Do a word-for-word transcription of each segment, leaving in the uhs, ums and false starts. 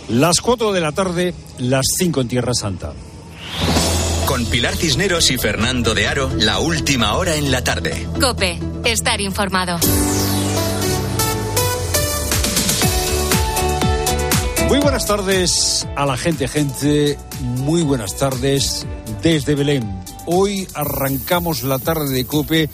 Las cuatro de la tarde, las cinco en Tierra Santa. Con Pilar Cisneros y Fernando de Aro, la última hora en la tarde. COPE, estar informado. Muy buenas tardes a la gente, gente. Muy buenas tardes desde Belén. Hoy arrancamos la tarde de COPE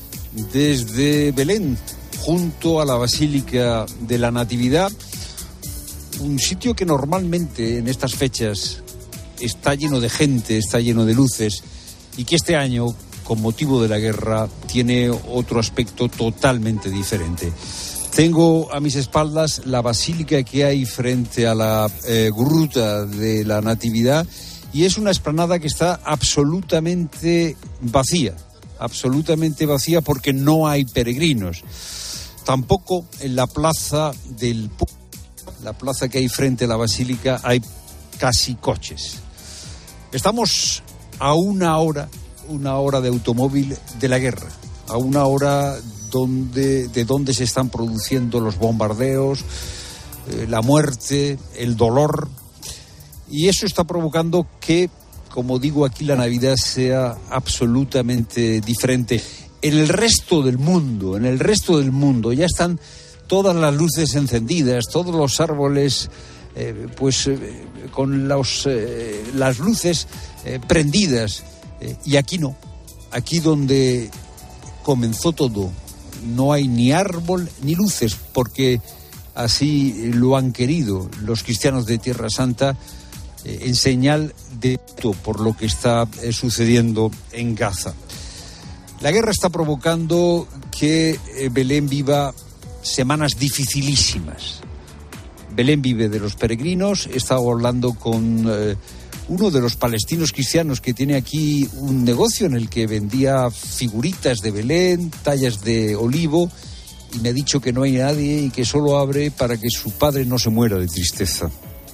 desde Belén, junto a la Basílica de la Natividad. Un sitio que normalmente en estas fechas está lleno de gente, está lleno de luces, y que este año, con motivo de la guerra, tiene otro aspecto totalmente diferente. Tengo a mis espaldas la basílica que hay frente a la eh, gruta de la Natividad, y es una explanada que está absolutamente vacía, absolutamente vacía porque no hay peregrinos. Tampoco en la plaza del la plaza que hay frente a la basílica hay casi coches. Estamos a una hora, una hora de automóvil de la guerra, a una hora donde, de donde se están produciendo los bombardeos, eh, la muerte, el dolor, y eso está provocando que, como digo aquí, la Navidad sea absolutamente diferente. En el resto del mundo, en el resto del mundo ya están todas las luces encendidas, todos los árboles, eh, pues eh, con los, eh, las luces eh, prendidas, eh, y aquí no. Aquí donde comenzó todo, no hay ni árbol ni luces, porque así lo han querido los cristianos de Tierra Santa, eh, en señal de todo por lo que está eh, sucediendo en Gaza. La guerra está provocando que eh, Belén viva semanas dificilísimas. Belén vive de los peregrinos. He estado hablando con eh, uno de los palestinos cristianos que tiene aquí un negocio en el que vendía figuritas de Belén, tallas de olivo, y me ha dicho que no hay nadie y que solo abre para que su padre no se muera de tristeza.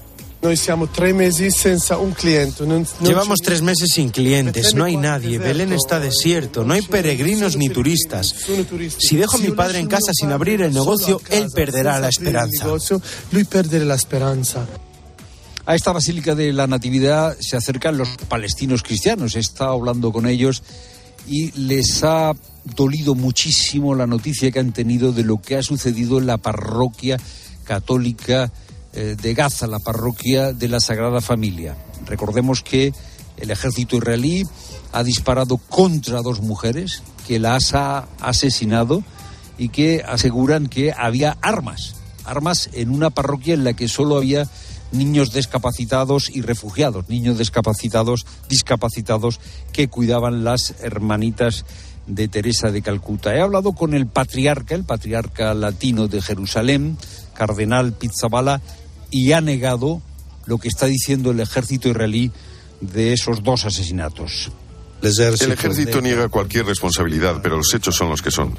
Llevamos tres meses sin clientes, no hay nadie, Belén está desierto, no hay peregrinos ni turistas. Si dejo a mi padre en casa sin abrir el negocio, él perderá la esperanza. A esta Basílica de la Natividad se acercan los palestinos cristianos. He estado hablando con ellos y les ha dolido muchísimo la noticia que han tenido de lo que ha sucedido en la parroquia católica de Gaza, la parroquia de la Sagrada Familia. Recordemos que el ejército israelí ha disparado contra dos mujeres, que las ha asesinado y que aseguran que había armas, armas en una parroquia en la que solo había niños discapacitados y refugiados, niños discapacitados, discapacitados que cuidaban las hermanitas de Teresa de Calcuta. He hablado con el patriarca, el patriarca latino de Jerusalén, cardenal Pizzaballa, y ha negado lo que está diciendo el ejército israelí de esos dos asesinatos. El ejército niega cualquier responsabilidad, pero los hechos son los que son.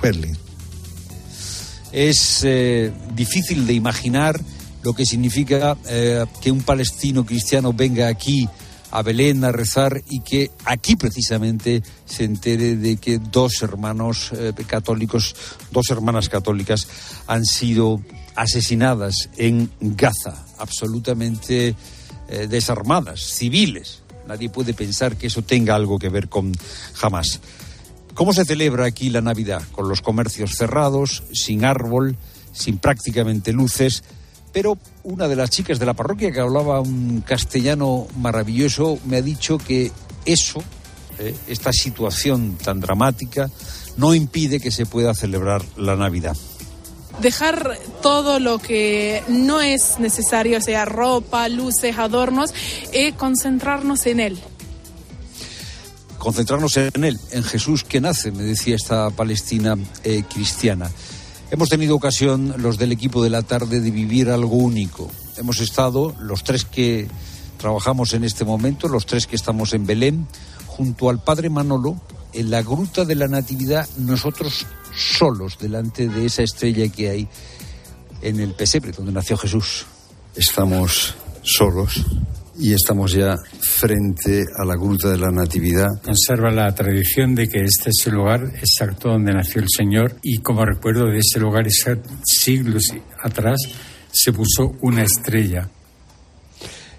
Es eh, difícil de imaginar lo que significa eh, que un palestino cristiano venga aquí a Belén a rezar y que aquí precisamente se entere de que dos hermanos eh, católicos, dos hermanas católicas han sido asesinadas en Gaza, absolutamente eh, desarmadas, civiles. Nadie puede pensar que eso tenga algo que ver con Hamás. ¿Cómo se celebra aquí la Navidad? Con los comercios cerrados, sin árbol, sin prácticamente luces, pero una de las chicas de la parroquia, que hablaba un castellano maravilloso, me ha dicho que eso, eh, esta situación tan dramática, no impide que se pueda celebrar la Navidad. Dejar todo lo que no es necesario, sea ropa, luces, adornos, y concentrarnos en Él. Concentrarnos en Él, en Jesús que nace, me decía esta palestina eh, cristiana. Hemos tenido ocasión, los del equipo de la tarde, de vivir algo único. Hemos estado, los tres que trabajamos en este momento, los tres que estamos en Belén, junto al Padre Manolo, en la gruta de la Natividad, nosotros solos delante de esa estrella que hay en el pesebre donde nació Jesús. Estamos solos y estamos ya frente a la gruta de la Natividad. Conserva la tradición de que este es el lugar exacto donde nació el Señor, y como recuerdo de ese lugar, siglos atrás, se puso una estrella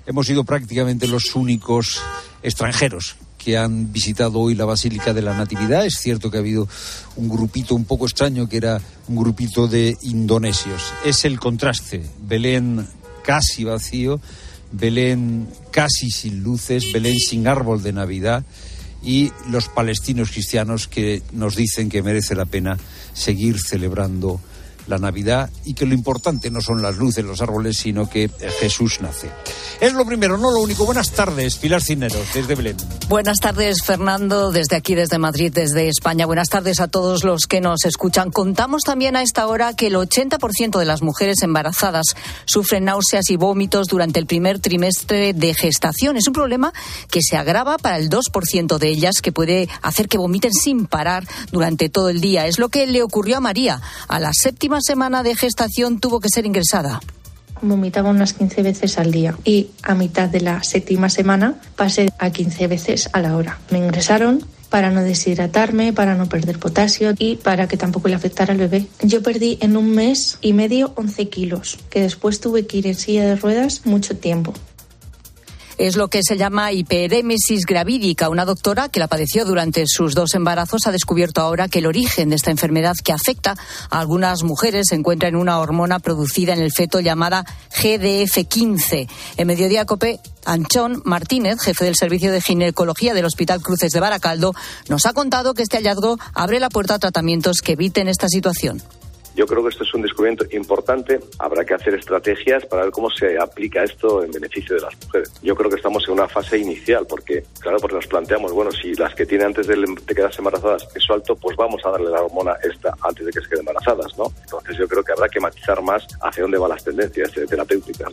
hemos sido prácticamente los únicos extranjeros que han visitado hoy la Basílica de la Natividad. Es cierto que ha habido un grupito un poco extraño, que era un grupito de indonesios. Es el contraste: Belén casi vacío, Belén casi sin luces, Belén sin árbol de Navidad, y los palestinos cristianos que nos dicen que merece la pena seguir celebrando la Navidad y que lo importante no son las luces, los árboles, sino que Jesús nace. Es lo primero, no lo único. Buenas tardes, Pilar Cisneros, desde Belén. Buenas tardes, Fernando, desde aquí, desde Madrid, desde España. Buenas tardes a todos los que nos escuchan. Contamos también a esta hora que el ochenta por ciento de las mujeres embarazadas sufren náuseas y vómitos durante el primer trimestre de gestación. Es un problema que se agrava para el dos por ciento de ellas, que puede hacer que vomiten sin parar durante todo el día. Es lo que le ocurrió a María. A la séptima semana de gestación tuvo que ser ingresada. Vomitaba unas quince veces al día y a mitad de la séptima semana pasé a quince veces a la hora. Me ingresaron para no deshidratarme, para no perder potasio y para que tampoco le afectara al bebé. Yo perdí en un mes y medio once kilos, que después tuve que ir en silla de ruedas mucho tiempo. Es lo que se llama hiperémesis gravídica. Una doctora que la padeció durante sus dos embarazos ha descubierto ahora que el origen de esta enfermedad, que afecta a algunas mujeres, se encuentra en una hormona producida en el feto llamada G D F quince. En Mediodía Cope, Anchón Martínez, jefe del Servicio de Ginecología del Hospital Cruces de Baracaldo, nos ha contado que este hallazgo abre la puerta a tratamientos que eviten esta situación. Yo creo que esto es un descubrimiento importante. Habrá que hacer estrategias para ver cómo se aplica esto en beneficio de las mujeres. Yo creo que estamos en una fase inicial, porque, claro, porque nos planteamos, bueno, si las que tienen antes de, de quedarse embarazadas peso alto, pues vamos a darle la hormona esta antes de que se queden embarazadas, ¿no? Entonces yo creo que habrá que matizar más hacia dónde van las tendencias terapéuticas.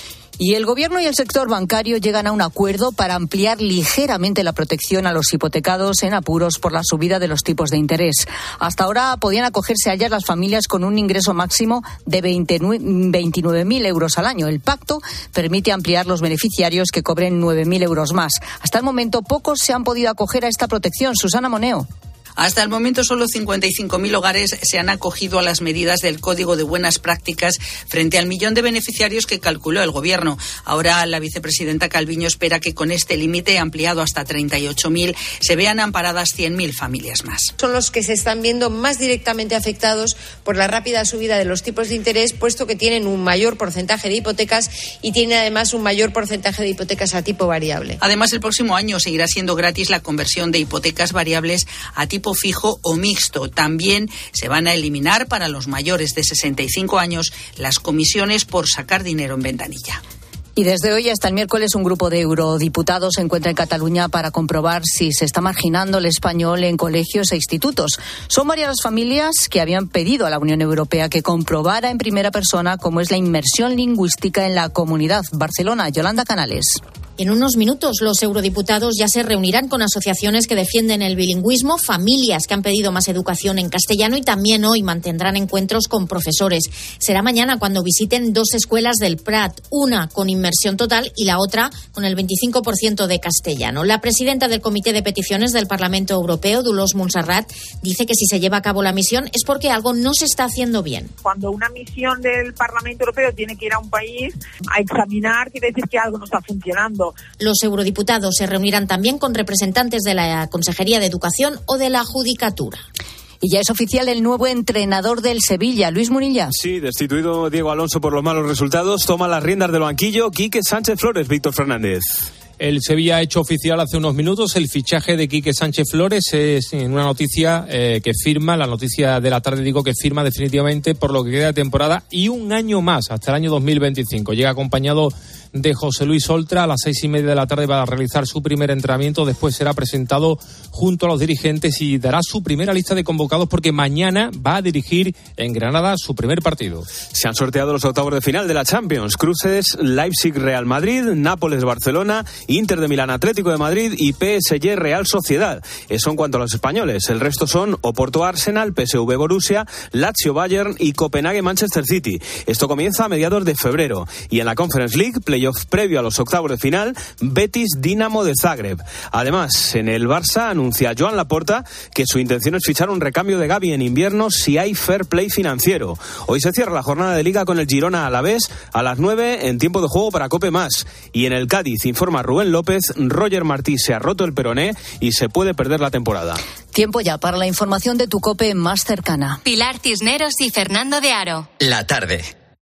Y el Gobierno y el sector bancario llegan a un acuerdo para ampliar ligeramente la protección a los hipotecados en apuros por la subida de los tipos de interés. Hasta ahora podían acogerse a ellas las familias con un ingreso máximo de veintinueve mil euros al año. El pacto permite ampliar los beneficiarios que cobren nueve mil euros más. Hasta el momento pocos se han podido acoger a esta protección. Susana Moneo. Hasta el momento, solo cincuenta y cinco mil hogares se han acogido a las medidas del Código de Buenas Prácticas frente al millón de beneficiarios que calculó el Gobierno. Ahora, la vicepresidenta Calviño espera que con este límite ampliado hasta treinta y ocho mil se vean amparadas cien mil familias más. Son los que se están viendo más directamente afectados por la rápida subida de los tipos de interés, puesto que tienen un mayor porcentaje de hipotecas y tienen además un mayor porcentaje de hipotecas a tipo variable. Además, el próximo año seguirá siendo gratis la conversión de hipotecas variables a tipo fijo o mixto. También se van a eliminar para los mayores de sesenta y cinco años las comisiones por sacar dinero en ventanilla. Y desde hoy hasta el miércoles un grupo de eurodiputados se encuentra en Cataluña para comprobar si se está marginando el español en colegios e institutos. Son varias las familias que habían pedido a la Unión Europea que comprobara en primera persona cómo es la inmersión lingüística en la comunidad. Barcelona, Yolanda Canales. En unos minutos los eurodiputados ya se reunirán con asociaciones que defienden el bilingüismo, familias que han pedido más educación en castellano y también hoy mantendrán encuentros con profesores. Será mañana cuando visiten dos escuelas del Prat, una con inmersión total y la otra con el veinticinco por ciento de castellano. La presidenta del Comité de Peticiones del Parlamento Europeo, Dolors Montserrat, dice que si se lleva a cabo la misión es porque algo no se está haciendo bien. Cuando una misión del Parlamento Europeo tiene que ir a un país a examinar, quiere decir que algo no está funcionando. Los eurodiputados se reunirán también con representantes de la Consejería de Educación o de la Judicatura. Y ya es oficial el nuevo entrenador del Sevilla, Luis Munilla. Sí, destituido Diego Alonso por los malos resultados, toma las riendas del banquillo Quique Sánchez Flores. Víctor Fernández. El Sevilla ha hecho oficial hace unos minutos el fichaje de Quique Sánchez Flores. Es una noticia eh, que firma, la noticia de la tarde digo que firma definitivamente por lo que queda de temporada y un año más, hasta el año dos mil veinticinco. Llega acompañado de José Luis Oltra. A las seis y media de la tarde va a realizar su primer entrenamiento. Después será presentado junto a los dirigentes y dará su primera lista de convocados porque mañana va a dirigir en Granada su primer partido. Se han sorteado los octavos de final de la Champions. Cruces, Leipzig, Real Madrid, Nápoles, Barcelona, Inter de Milán, Atlético de Madrid y P S G, Real Sociedad. Eso en cuanto a los españoles. El resto son Oporto, Arsenal, P S V, Borussia, Lazio, Bayern y Copenhague, Manchester City. Esto comienza a mediados de febrero. Y en la Conference League, play playoff previo a los octavos de final, Betis-Dinamo de Zagreb. Además, en el Barça anuncia Joan Laporta que su intención es fichar un recambio de Gavi en invierno si hay fair play financiero. Hoy se cierra la jornada de Liga con el Girona Alavés a las nueve en tiempo de juego para Cope Más. Y en el Cádiz, informa Rubén López, Roger Martí se ha roto el peroné y se puede perder la temporada. Tiempo ya para la información de tu COPE más cercana. Pilar Cisneros y Fernando de Aro. La tarde.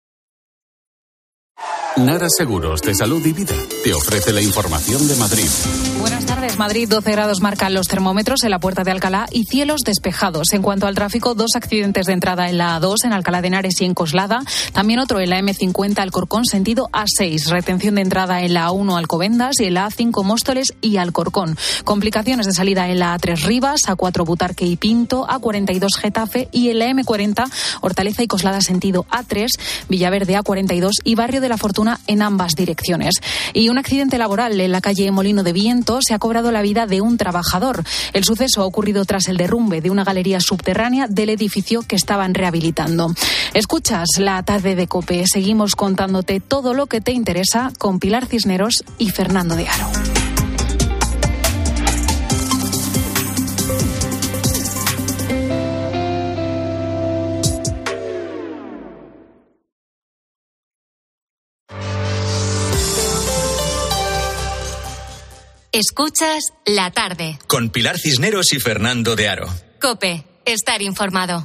Nara Seguros de Salud y Vida te ofrece la información de Madrid. Buenas tardes. Madrid, doce grados marcan los termómetros en la Puerta de Alcalá y cielos despejados. En cuanto al tráfico, dos accidentes de entrada en la A dos, en Alcalá de Henares y en Coslada. También otro en la eme cincuenta Alcorcón, sentido A seis. Retención de entrada en la A uno Alcobendas y en la A cinco Móstoles y Alcorcón. Complicaciones de salida en la A tres Rivas, A cuatro Butarque y Pinto, A cuarenta y dos Getafe y en la eme cuarenta Hortaleza y Coslada, sentido A tres, Villaverde A cuarenta y dos y Barrio de la Fortuna en ambas direcciones. Y un accidente laboral en la calle Molino de Viento se ha cobrado la vida de un trabajador. El suceso ha ocurrido tras el derrumbe de una galería subterránea del edificio que estaban rehabilitando. Escuchas la tarde de COPE. Seguimos contándote todo lo que te interesa con Pilar Cisneros y Fernando de Aro. Escuchas La Tarde. Con Pilar Cisneros y Fernando de Aro. COPE. Estar informado.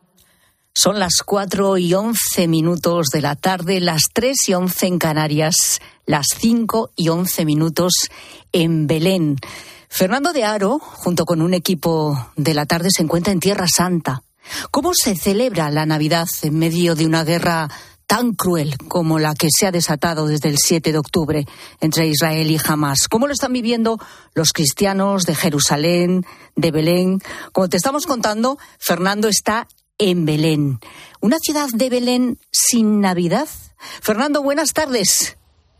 Son las cuatro y once minutos de la tarde, las tres y once en Canarias, las cinco y once minutos en Belén. Fernando de Aro, junto con un equipo de La Tarde, se encuentra en Tierra Santa. ¿Cómo se celebra la Navidad en medio de una guerra tan cruel como la que se ha desatado desde el siete de octubre entre Israel y Hamás? ¿Cómo lo están viviendo los cristianos de Jerusalén, de Belén? Como te estamos contando, Fernando está en Belén. ¿Una ciudad de Belén sin Navidad? Fernando, buenas tardes.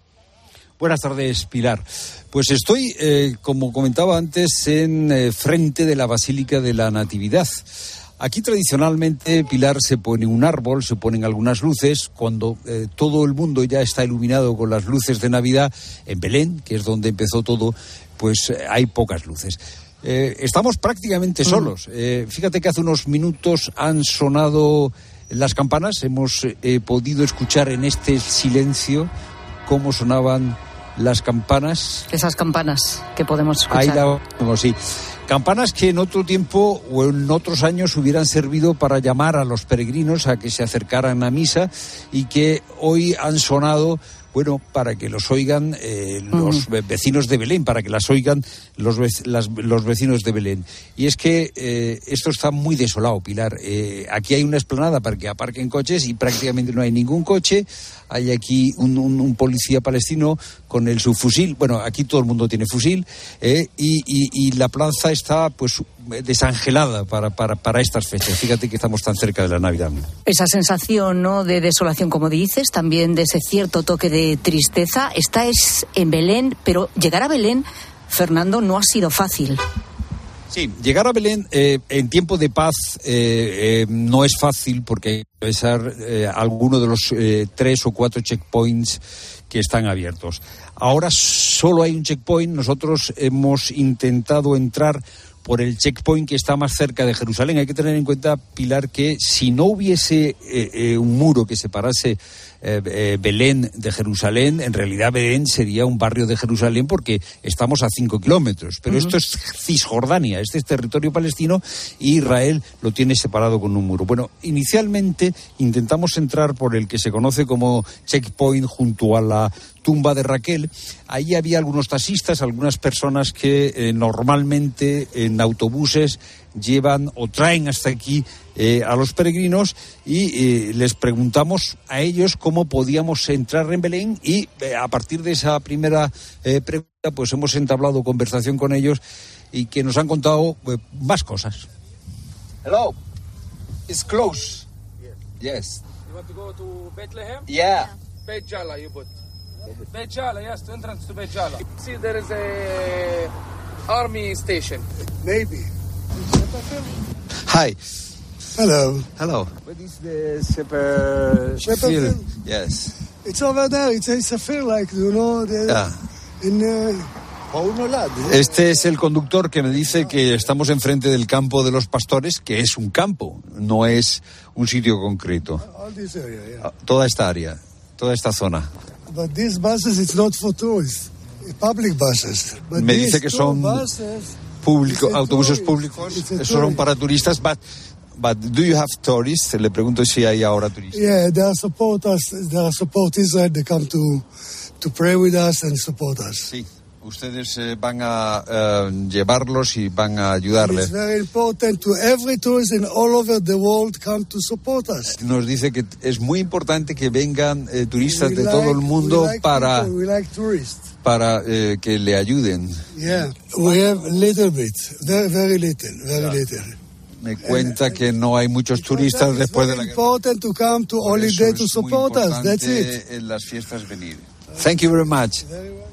Buenas tardes, Pilar. Pues estoy, eh, como comentaba antes, en eh, frente de la Basílica de la Natividad. Aquí tradicionalmente, Pilar, se pone un árbol, se ponen algunas luces. Cuando eh, todo el mundo ya está iluminado con las luces de Navidad, en Belén, que es donde empezó todo, pues eh, hay pocas luces. Eh, estamos prácticamente solos. Eh, fíjate que hace unos minutos han sonado las campanas. Hemos eh, podido escuchar en este silencio cómo sonaban las campanas. Esas campanas que podemos escuchar. Ahí la vemos, sí. Campanas que en otro tiempo o en otros años hubieran servido para llamar a los peregrinos a que se acercaran a misa y que hoy han sonado, bueno, para que los oigan eh, los uh-huh. vecinos de Belén, para que las oigan los, vec- las, los vecinos de Belén. Y es que eh, esto está muy desolado, Pilar. Eh, aquí hay una explanada para que aparquen coches y prácticamente no hay ningún coche. Hay aquí un, un, un policía palestino con el subfusil. Bueno, aquí todo el mundo tiene fusil. Eh, y, y, y la plaza está, pues, desangelada para, para, para estas fechas. Fíjate que estamos tan cerca de la Navidad. Esa sensación, ¿no?, de desolación, como dices, también de ese cierto toque de tristeza. Esta es en Belén, pero llegar a Belén, Fernando, no ha sido fácil. Sí, llegar a Belén eh, en tiempo de paz eh, eh, no es fácil porque hay que atravesar eh, alguno de los eh, tres o cuatro checkpoints que están abiertos. Ahora solo hay un checkpoint. Nosotros hemos intentado entrar por el checkpoint que está más cerca de Jerusalén. Hay que tener en cuenta, Pilar, que si no hubiese eh, eh, un muro que separase eh, eh, Belén de Jerusalén, en realidad Belén sería un barrio de Jerusalén porque estamos a cinco kilómetros. Pero uh-huh. esto es Cisjordania, este es territorio palestino y Israel lo tiene separado con un muro. Bueno, inicialmente intentamos entrar por el que se conoce como checkpoint junto a la tumba de Raquel. Ahí había algunos taxistas, algunas personas que eh, normalmente en autobuses llevan o traen hasta aquí eh, a los peregrinos y eh, les preguntamos a ellos cómo podíamos entrar en Belén y eh, a partir de esa primera eh, pregunta pues hemos entablado conversación con ellos y que nos han contado eh, más cosas. Hello, it's close. Yes. You want to go to Bethlehem? Yeah. Beit Jala, you put. Beit Jala, yes, the entrance to Beit Jala. See, there is a army station. Maybe. Hi. Hello. Hello. What is the Shepherd Shepherd field? Yes. It's over there. It's, it's a fair like, you know, the, Ah. in... Uh, Este es el conductor que me dice que estamos enfrente del campo de los pastores, que es un campo, no es un sitio concreto. all this area, yeah. Toda esta área, toda esta zona. But these buses, it's not for tourists. It's public buses. But Me these dice que two son buses, público, it's a autobuses tourist. públicos, It's a esos son tourist. para turistas, but, but do you have tourists? Le pregunto si hay ahora turistas. Yeah, they are support us. They are support Israel. They come to to pray with us and support us. Sí, ustedes eh, van a eh, llevarlos y van a ayudarles. It's very important to every tourist in all over the world come to support us. Nos dice que es muy importante que vengan eh, turistas We de like- todo el mundo we like para, people, we like tourists. para eh, que le ayuden. Yeah, we have little bit, very very little, very little. Me cuenta que no hay muchos turistas después de la guerra. Important to come to Por eso holiday to es muy support us. That's importante it. en las fiestas venir. Thank you very much.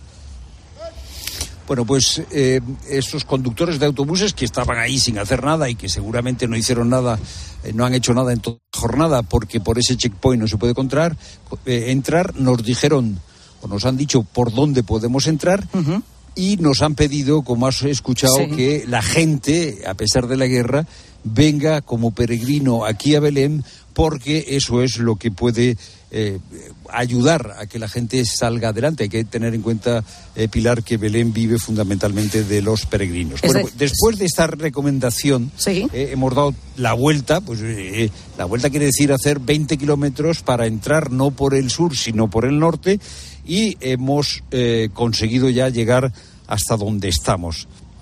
Bueno, pues eh, estos conductores de autobuses que estaban ahí sin hacer nada y que seguramente no hicieron nada, eh, no han hecho nada en toda la jornada porque por ese checkpoint no se puede encontrar, eh, entrar, nos dijeron o nos han dicho por dónde podemos entrar. Uh-huh. Y nos han pedido, como has escuchado, sí, que la gente, a pesar de la guerra, venga como peregrino aquí a Belén, porque eso es lo que puede eh, ayudar a que la gente salga adelante. Hay que tener en cuenta, eh, Pilar, que Belén vive fundamentalmente de los peregrinos. Bueno, pues, después de esta recomendación, ¿sí? eh, hemos dado la vuelta. Pues eh, la vuelta quiere decir hacer veinte kilómetros para entrar no por el sur, sino por el norte, y hemos eh, conseguido ya llegar hasta donde estamos.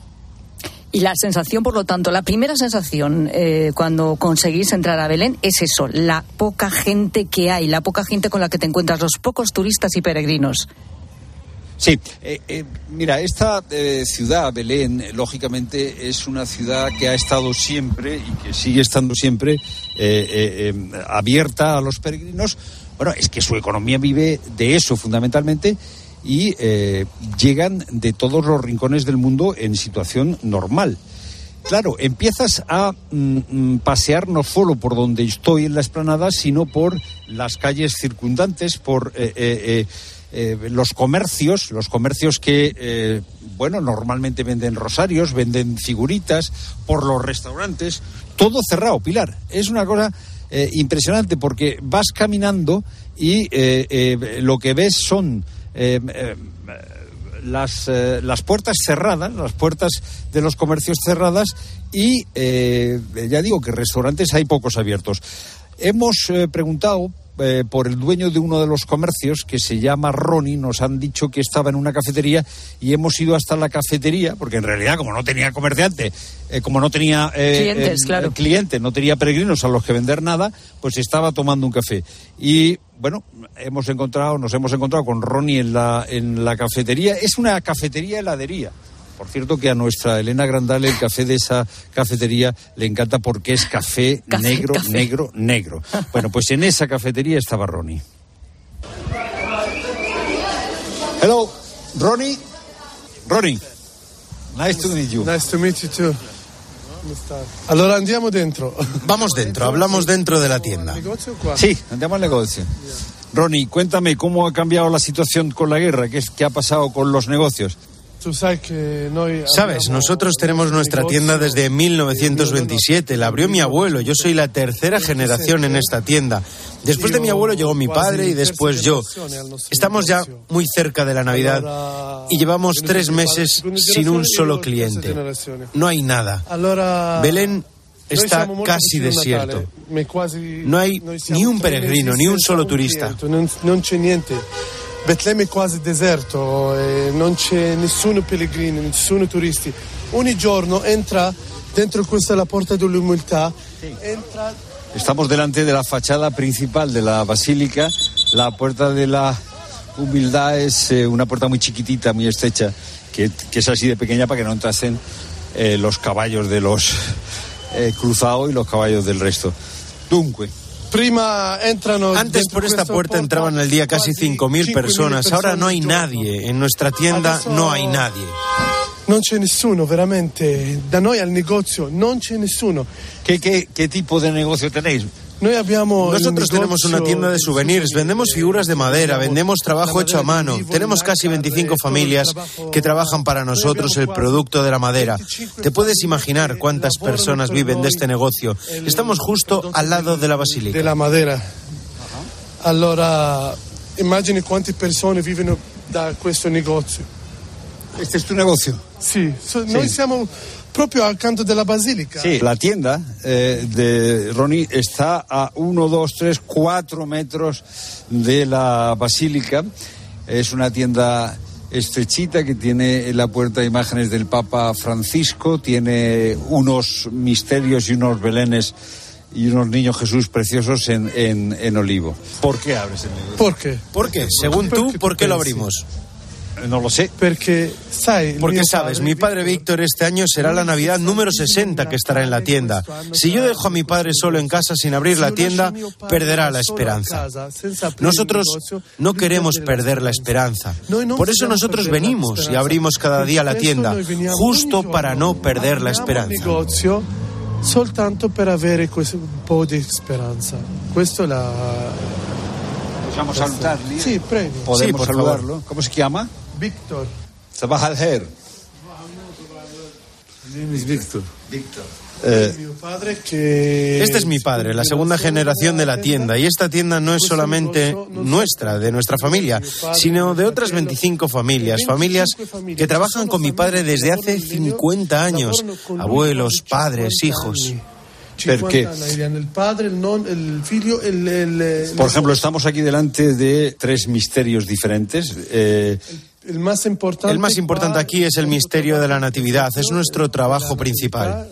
Y la sensación, por lo tanto, la primera sensación eh, cuando conseguís entrar a Belén es eso, la poca gente que hay, la poca gente con la que te encuentras, los pocos turistas y peregrinos. Sí, eh, eh, mira, esta eh, ciudad, Belén, lógicamente es una ciudad que ha estado siempre y que sigue estando siempre eh, eh, eh, abierta a los peregrinos. Bueno, es que su economía vive de eso fundamentalmente. Y eh, llegan de todos los rincones del mundo en situación normal. Claro, empiezas a mm, pasear no solo por donde estoy en la explanada, sino por las calles circundantes, por eh, eh, eh, los comercios, los comercios que, eh, bueno, normalmente venden rosarios, venden figuritas, por los restaurantes, todo cerrado, Pilar. Es una cosa eh, impresionante porque vas caminando y eh, eh, lo que ves son... Eh, eh, las, eh, las puertas cerradas, las puertas de los comercios cerradas y eh, ya digo que restaurantes hay pocos abiertos. Hemos eh, preguntado eh, por el dueño de uno de los comercios que se llama Ronnie, nos han dicho que estaba en una cafetería y hemos ido hasta la cafetería porque en realidad como no tenía comerciante, eh, como no tenía eh, clientes, eh, claro. cliente, no tenía peregrinos a los que vender nada, pues estaba tomando un café. Y bueno, hemos encontrado, nos hemos encontrado con Ronnie en la, en la cafetería. Es una cafetería heladería. Por cierto que a nuestra Elena Grandal el café de esa cafetería le encanta porque es café, café negro, café. negro, negro. Bueno, pues en esa cafetería estaba Ronnie. Hello, Ronnie. Ronnie, nice to meet you. Nice to meet you too. Allora andiamo dentro. Vamos dentro, hablamos dentro de la tienda. Sí, andiamo al negocio. Ronnie, cuéntame cómo ha cambiado la situación con la guerra, qué, qué ha pasado con los negocios. Sabes, nosotros tenemos nuestra tienda desde mil novecientos veintisiete, la abrió mi abuelo, yo soy la tercera generación en esta tienda. Después de mi abuelo llegó mi padre y después yo. Estamos ya muy cerca de la Navidad y llevamos tres meses sin un solo cliente. No hay nada. Belén está casi desierto. No hay ni un peregrino, ni un solo turista. Non c'è niente. Betlemme è quasi deserto, eh, non c'è nessuno pellegrino, nessuno turisti. Ogni giorno entra dentro, questa è la porta dell'umiltà. Entra... Estamos delante de la fachada principal de la basílica. La puerta de la humildad es eh, una puerta muy chiquitita, muy estrecha, que, que es así de pequeña para que no entrasen eh, los caballos de los eh, cruzados y los caballos del resto. Dunque. Antes por esta puerta entraban al día casi cinco mil personas, ahora no hay nadie, en nuestra tienda no hay nadie. Non c'è nessuno, veramente, da noi al negozio non c'è nessuno. ¿Qué, qué, qué tipo de negocio tenéis? Nosotros tenemos una tienda de souvenirs, vendemos figuras de madera, vendemos trabajo hecho a mano. Tenemos casi veinticinco familias que trabajan para nosotros el producto de la madera. Te puedes imaginar cuántas personas viven de este negocio. Estamos justo al lado de la basílica. De la madera. Allora, immagini quante persone vivono da questo negozio. ¿Este es tu negocio? Sí, so, sí. Noi siamo proprio accanto della basílica. Sí, la tienda eh, de Ronnie está a uno, dos, tres, cuatro metros de la basílica. Es una tienda estrechita que tiene en la puerta imágenes del Papa Francisco, tiene unos misterios y unos belenes y unos niños Jesús preciosos en, en, en olivo. ¿Por qué abres el negocio? ¿Por qué? ¿Por qué? Según tú, ¿por qué lo abrimos? No lo sé. Porque, sai, Porque sabes, mi padre Víctor este año será la Navidad número sesenta que estará en la tienda. Si yo dejo a mi padre solo en casa sin abrir la tienda, perderá la esperanza. Nosotros no queremos perder la esperanza. Por eso nosotros venimos y abrimos cada día la tienda, justo para no perder la esperanza. Soltanto per avere questo un po' di speranza. Questo è la... Possiamo salutarli? Sì, prego. Podemos sí, saludarlo. favor. ¿Cómo se llama? Víctor. Sabah al-Khair. Víctor. Víctor. Eh, este es mi padre, la segunda generación de la tienda, y esta tienda no es solamente nuestra, de nuestra familia, sino de otras veinticinco familias, familias que trabajan con mi padre desde hace cincuenta años, abuelos, padres, hijos. ¿Por qué? Por ejemplo, estamos aquí delante de tres misterios diferentes. Eh, El más importante, el más importante aquí es el misterio de la Natividad, es nuestro trabajo principal.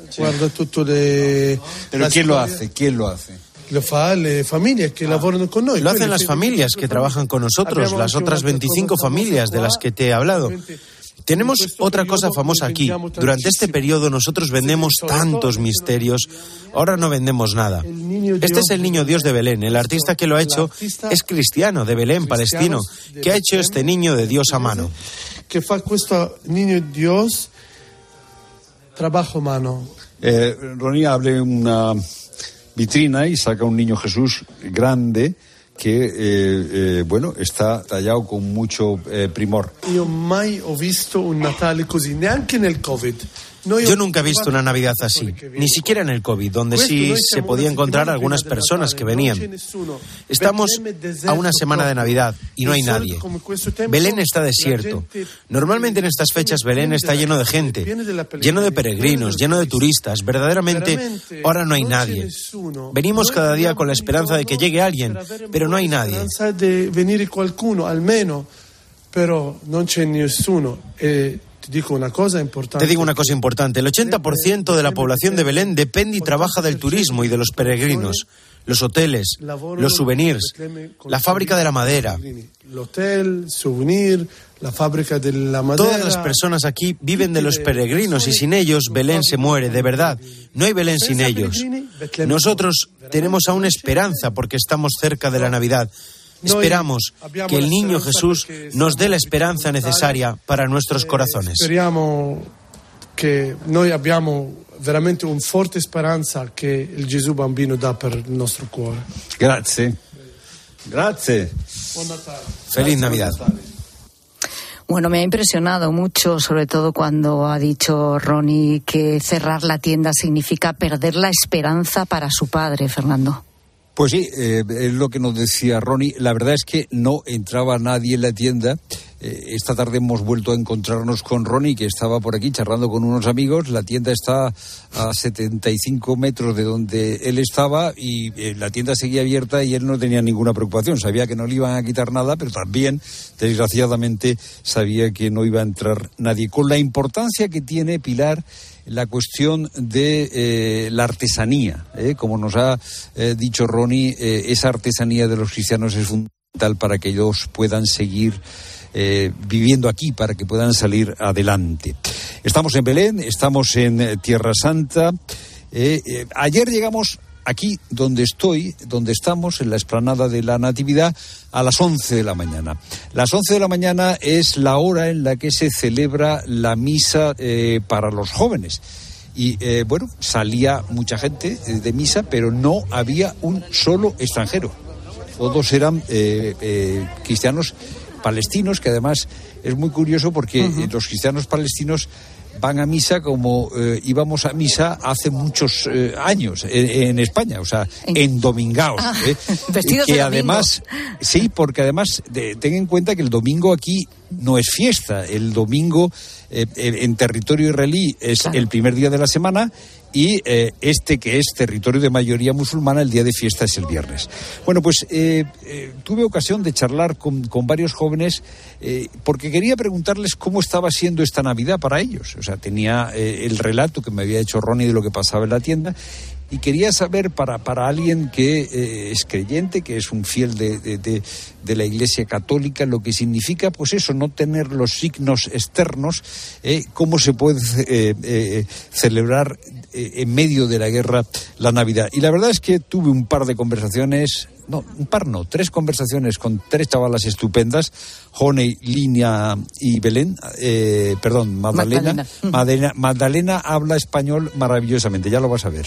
¿Pero quién lo hace? ¿Quién lo hace? Lo fa le familias que lavorano con noi. Lo hacen las familias que trabajan con nosotros, las otras veinticinco familias de las que te he hablado. Tenemos otra cosa famosa aquí. Durante este periodo nosotros vendemos tantos misterios. Ahora no vendemos nada. Este es el niño Dios de Belén. El artista que lo ha hecho es cristiano, de Belén, palestino, que ha hecho este niño de Dios a mano. Que fa questo niño Dios trabajo a mano. Eh, Ronnie abre una vitrina y saca un niño Jesús grande que, eh, eh, bueno, está tallado con mucho eh, primor. Io mai ho visto un Natale così, neanche nel Covid. Yo nunca he visto una Navidad así, ni siquiera en el COVID, donde sí se podía encontrar algunas personas que venían. Estamos a una semana de Navidad y no hay nadie. Belén está desierto. Normalmente en estas fechas Belén está lleno de gente, lleno de peregrinos, lleno de turistas. Verdaderamente ahora no hay nadie. Venimos cada día con la esperanza de que llegue alguien, pero no hay nadie. De venir qualcuno, almeno, pero non c'è nessuno. Eh, Te digo una cosa importante. Te digo una cosa importante. El ochenta por ciento de la población de Belén depende y trabaja del turismo y de los peregrinos. Los hoteles, los souvenirs, la fábrica de la madera. El hotel, souvenir, la fábrica de la madera. Todas las personas aquí viven de los peregrinos y sin ellos Belén se muere, de verdad. No hay Belén sin ellos. Nosotros tenemos aún esperanza porque estamos cerca de la Navidad. Esperamos que el niño Jesús nos dé la esperanza necesaria para nuestros corazones. Speriamo che noi abbiamo veramente una forte speranza che il Gesù bambino dà per il nostro cuore. Grazie. Grazie. Buon Natale. Feliz Navidad. Bueno, me ha impresionado mucho, sobre todo cuando ha dicho Ronnie que cerrar la tienda significa perder la esperanza para su padre, Fernando. Pues sí, eh, es lo que nos decía Ronnie. La verdad es que no entraba nadie en la tienda. Eh, esta tarde hemos vuelto a encontrarnos con Ronnie, que estaba por aquí charlando con unos amigos. La tienda está a setenta y cinco metros de donde él estaba y eh, la tienda seguía abierta y él no tenía ninguna preocupación. Sabía que no le iban a quitar nada, pero también, desgraciadamente, sabía que no iba a entrar nadie. Con la importancia que tiene, Pilar, la cuestión de eh, la artesanía, ¿eh? Como nos ha eh, dicho Ronnie, eh, esa artesanía de los cristianos es fundamental para que ellos puedan seguir eh, viviendo aquí, para que puedan salir adelante. Estamos en Belén, estamos en eh, Tierra Santa. Eh, eh, ayer llegamos aquí donde estoy, donde estamos, en la explanada de la Natividad, a las once de la mañana. Las once de la mañana es la hora en la que se celebra la misa eh, para los jóvenes. Y eh, bueno, salía mucha gente de misa, pero no había un solo extranjero. Todos eran eh, eh, cristianos palestinos, que además es muy curioso porque uh-huh. los cristianos palestinos van a misa como eh, íbamos a misa hace muchos eh, años en, en España, o sea, en, en domingaos. Ah, eh, vestidos que de además, domingo. Sí, porque además de, ten en cuenta que el domingo aquí no es fiesta, el domingo eh, en territorio israelí es claro. el primer día de la semana. Y eh, este, que es territorio de mayoría musulmana, el día de fiesta es el viernes. Bueno, pues eh, eh, tuve ocasión de charlar con, con varios jóvenes eh, porque quería preguntarles cómo estaba siendo esta Navidad para ellos. O sea, tenía eh, el relato que me había hecho Ronnie de lo que pasaba en la tienda y quería saber para, para alguien que eh, es creyente, que es un fiel de, de, de, de la Iglesia Católica, lo que significa, pues eso, no tener los signos externos, eh, cómo se puede eh, eh, celebrar en medio de la guerra la Navidad. Y la verdad es que tuve un par de conversaciones, no, un par no, tres conversaciones con tres chavalas estupendas, Honey, Lina y Belén, eh, perdón, Magdalena. Magdalena. Magdalena. Magdalena habla español maravillosamente, ya lo vas a ver.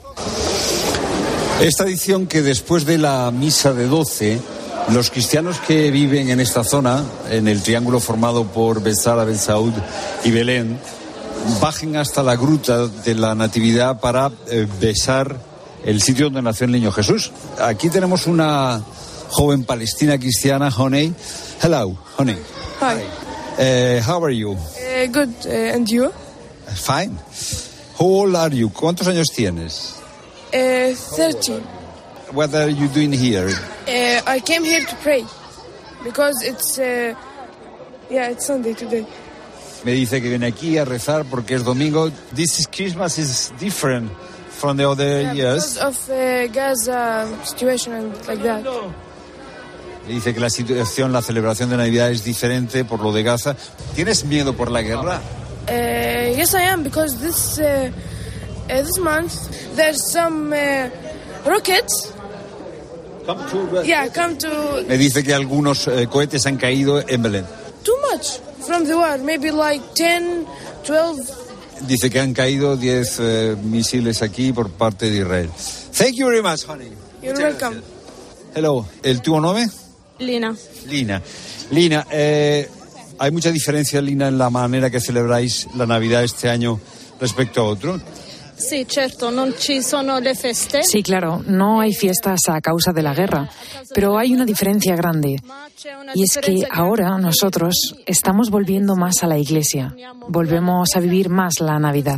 Esta edición que después de la misa de doce, los cristianos que viven en esta zona, en el triángulo formado por Betzara, Ben Saúd y Belén, bajen hasta la gruta de la Natividad para eh, besar el sitio donde nació el niño Jesús. Aquí tenemos una joven palestina cristiana, Honey. Hello, Honey. Hi. Uh, how are you? Uh, good, uh, and you? Fine. How old are you? ¿Cuántos años tienes? Uh, thirteen. What are you doing here? Uh, I came here to pray because it's, uh, yeah, it's Sunday today. Me dice que viene aquí a rezar porque es domingo. This is Christmas is different from the other yeah, years. Because of uh, Gaza situation and like that. Me dice que la situación, la celebración de Navidad es diferente por lo de Gaza. ¿Tienes miedo por la guerra? Uh, yes, I am because this uh, uh, this month there's some uh, rockets. Come to, yeah, come to. Me dice que algunos eh, cohetes han caído en Belén. Too much. From the war, maybe like ten, twelve. Dice que han caído diez eh, misiles aquí por parte de Israel. Thank you very much, honey. You're welcome. Hello. ¿El tuo nombre? Lina. Lina. Lina, eh, ¿hay mucha diferencia, Lina, en la manera que celebráis la Navidad este año respecto a otro? Sí, certo, non ci sono le feste. Sí, claro, no hay fiestas a causa de la guerra, pero hay una diferencia grande. Y es que ahora nosotros estamos volviendo más a la iglesia, volvemos a vivir más la Navidad.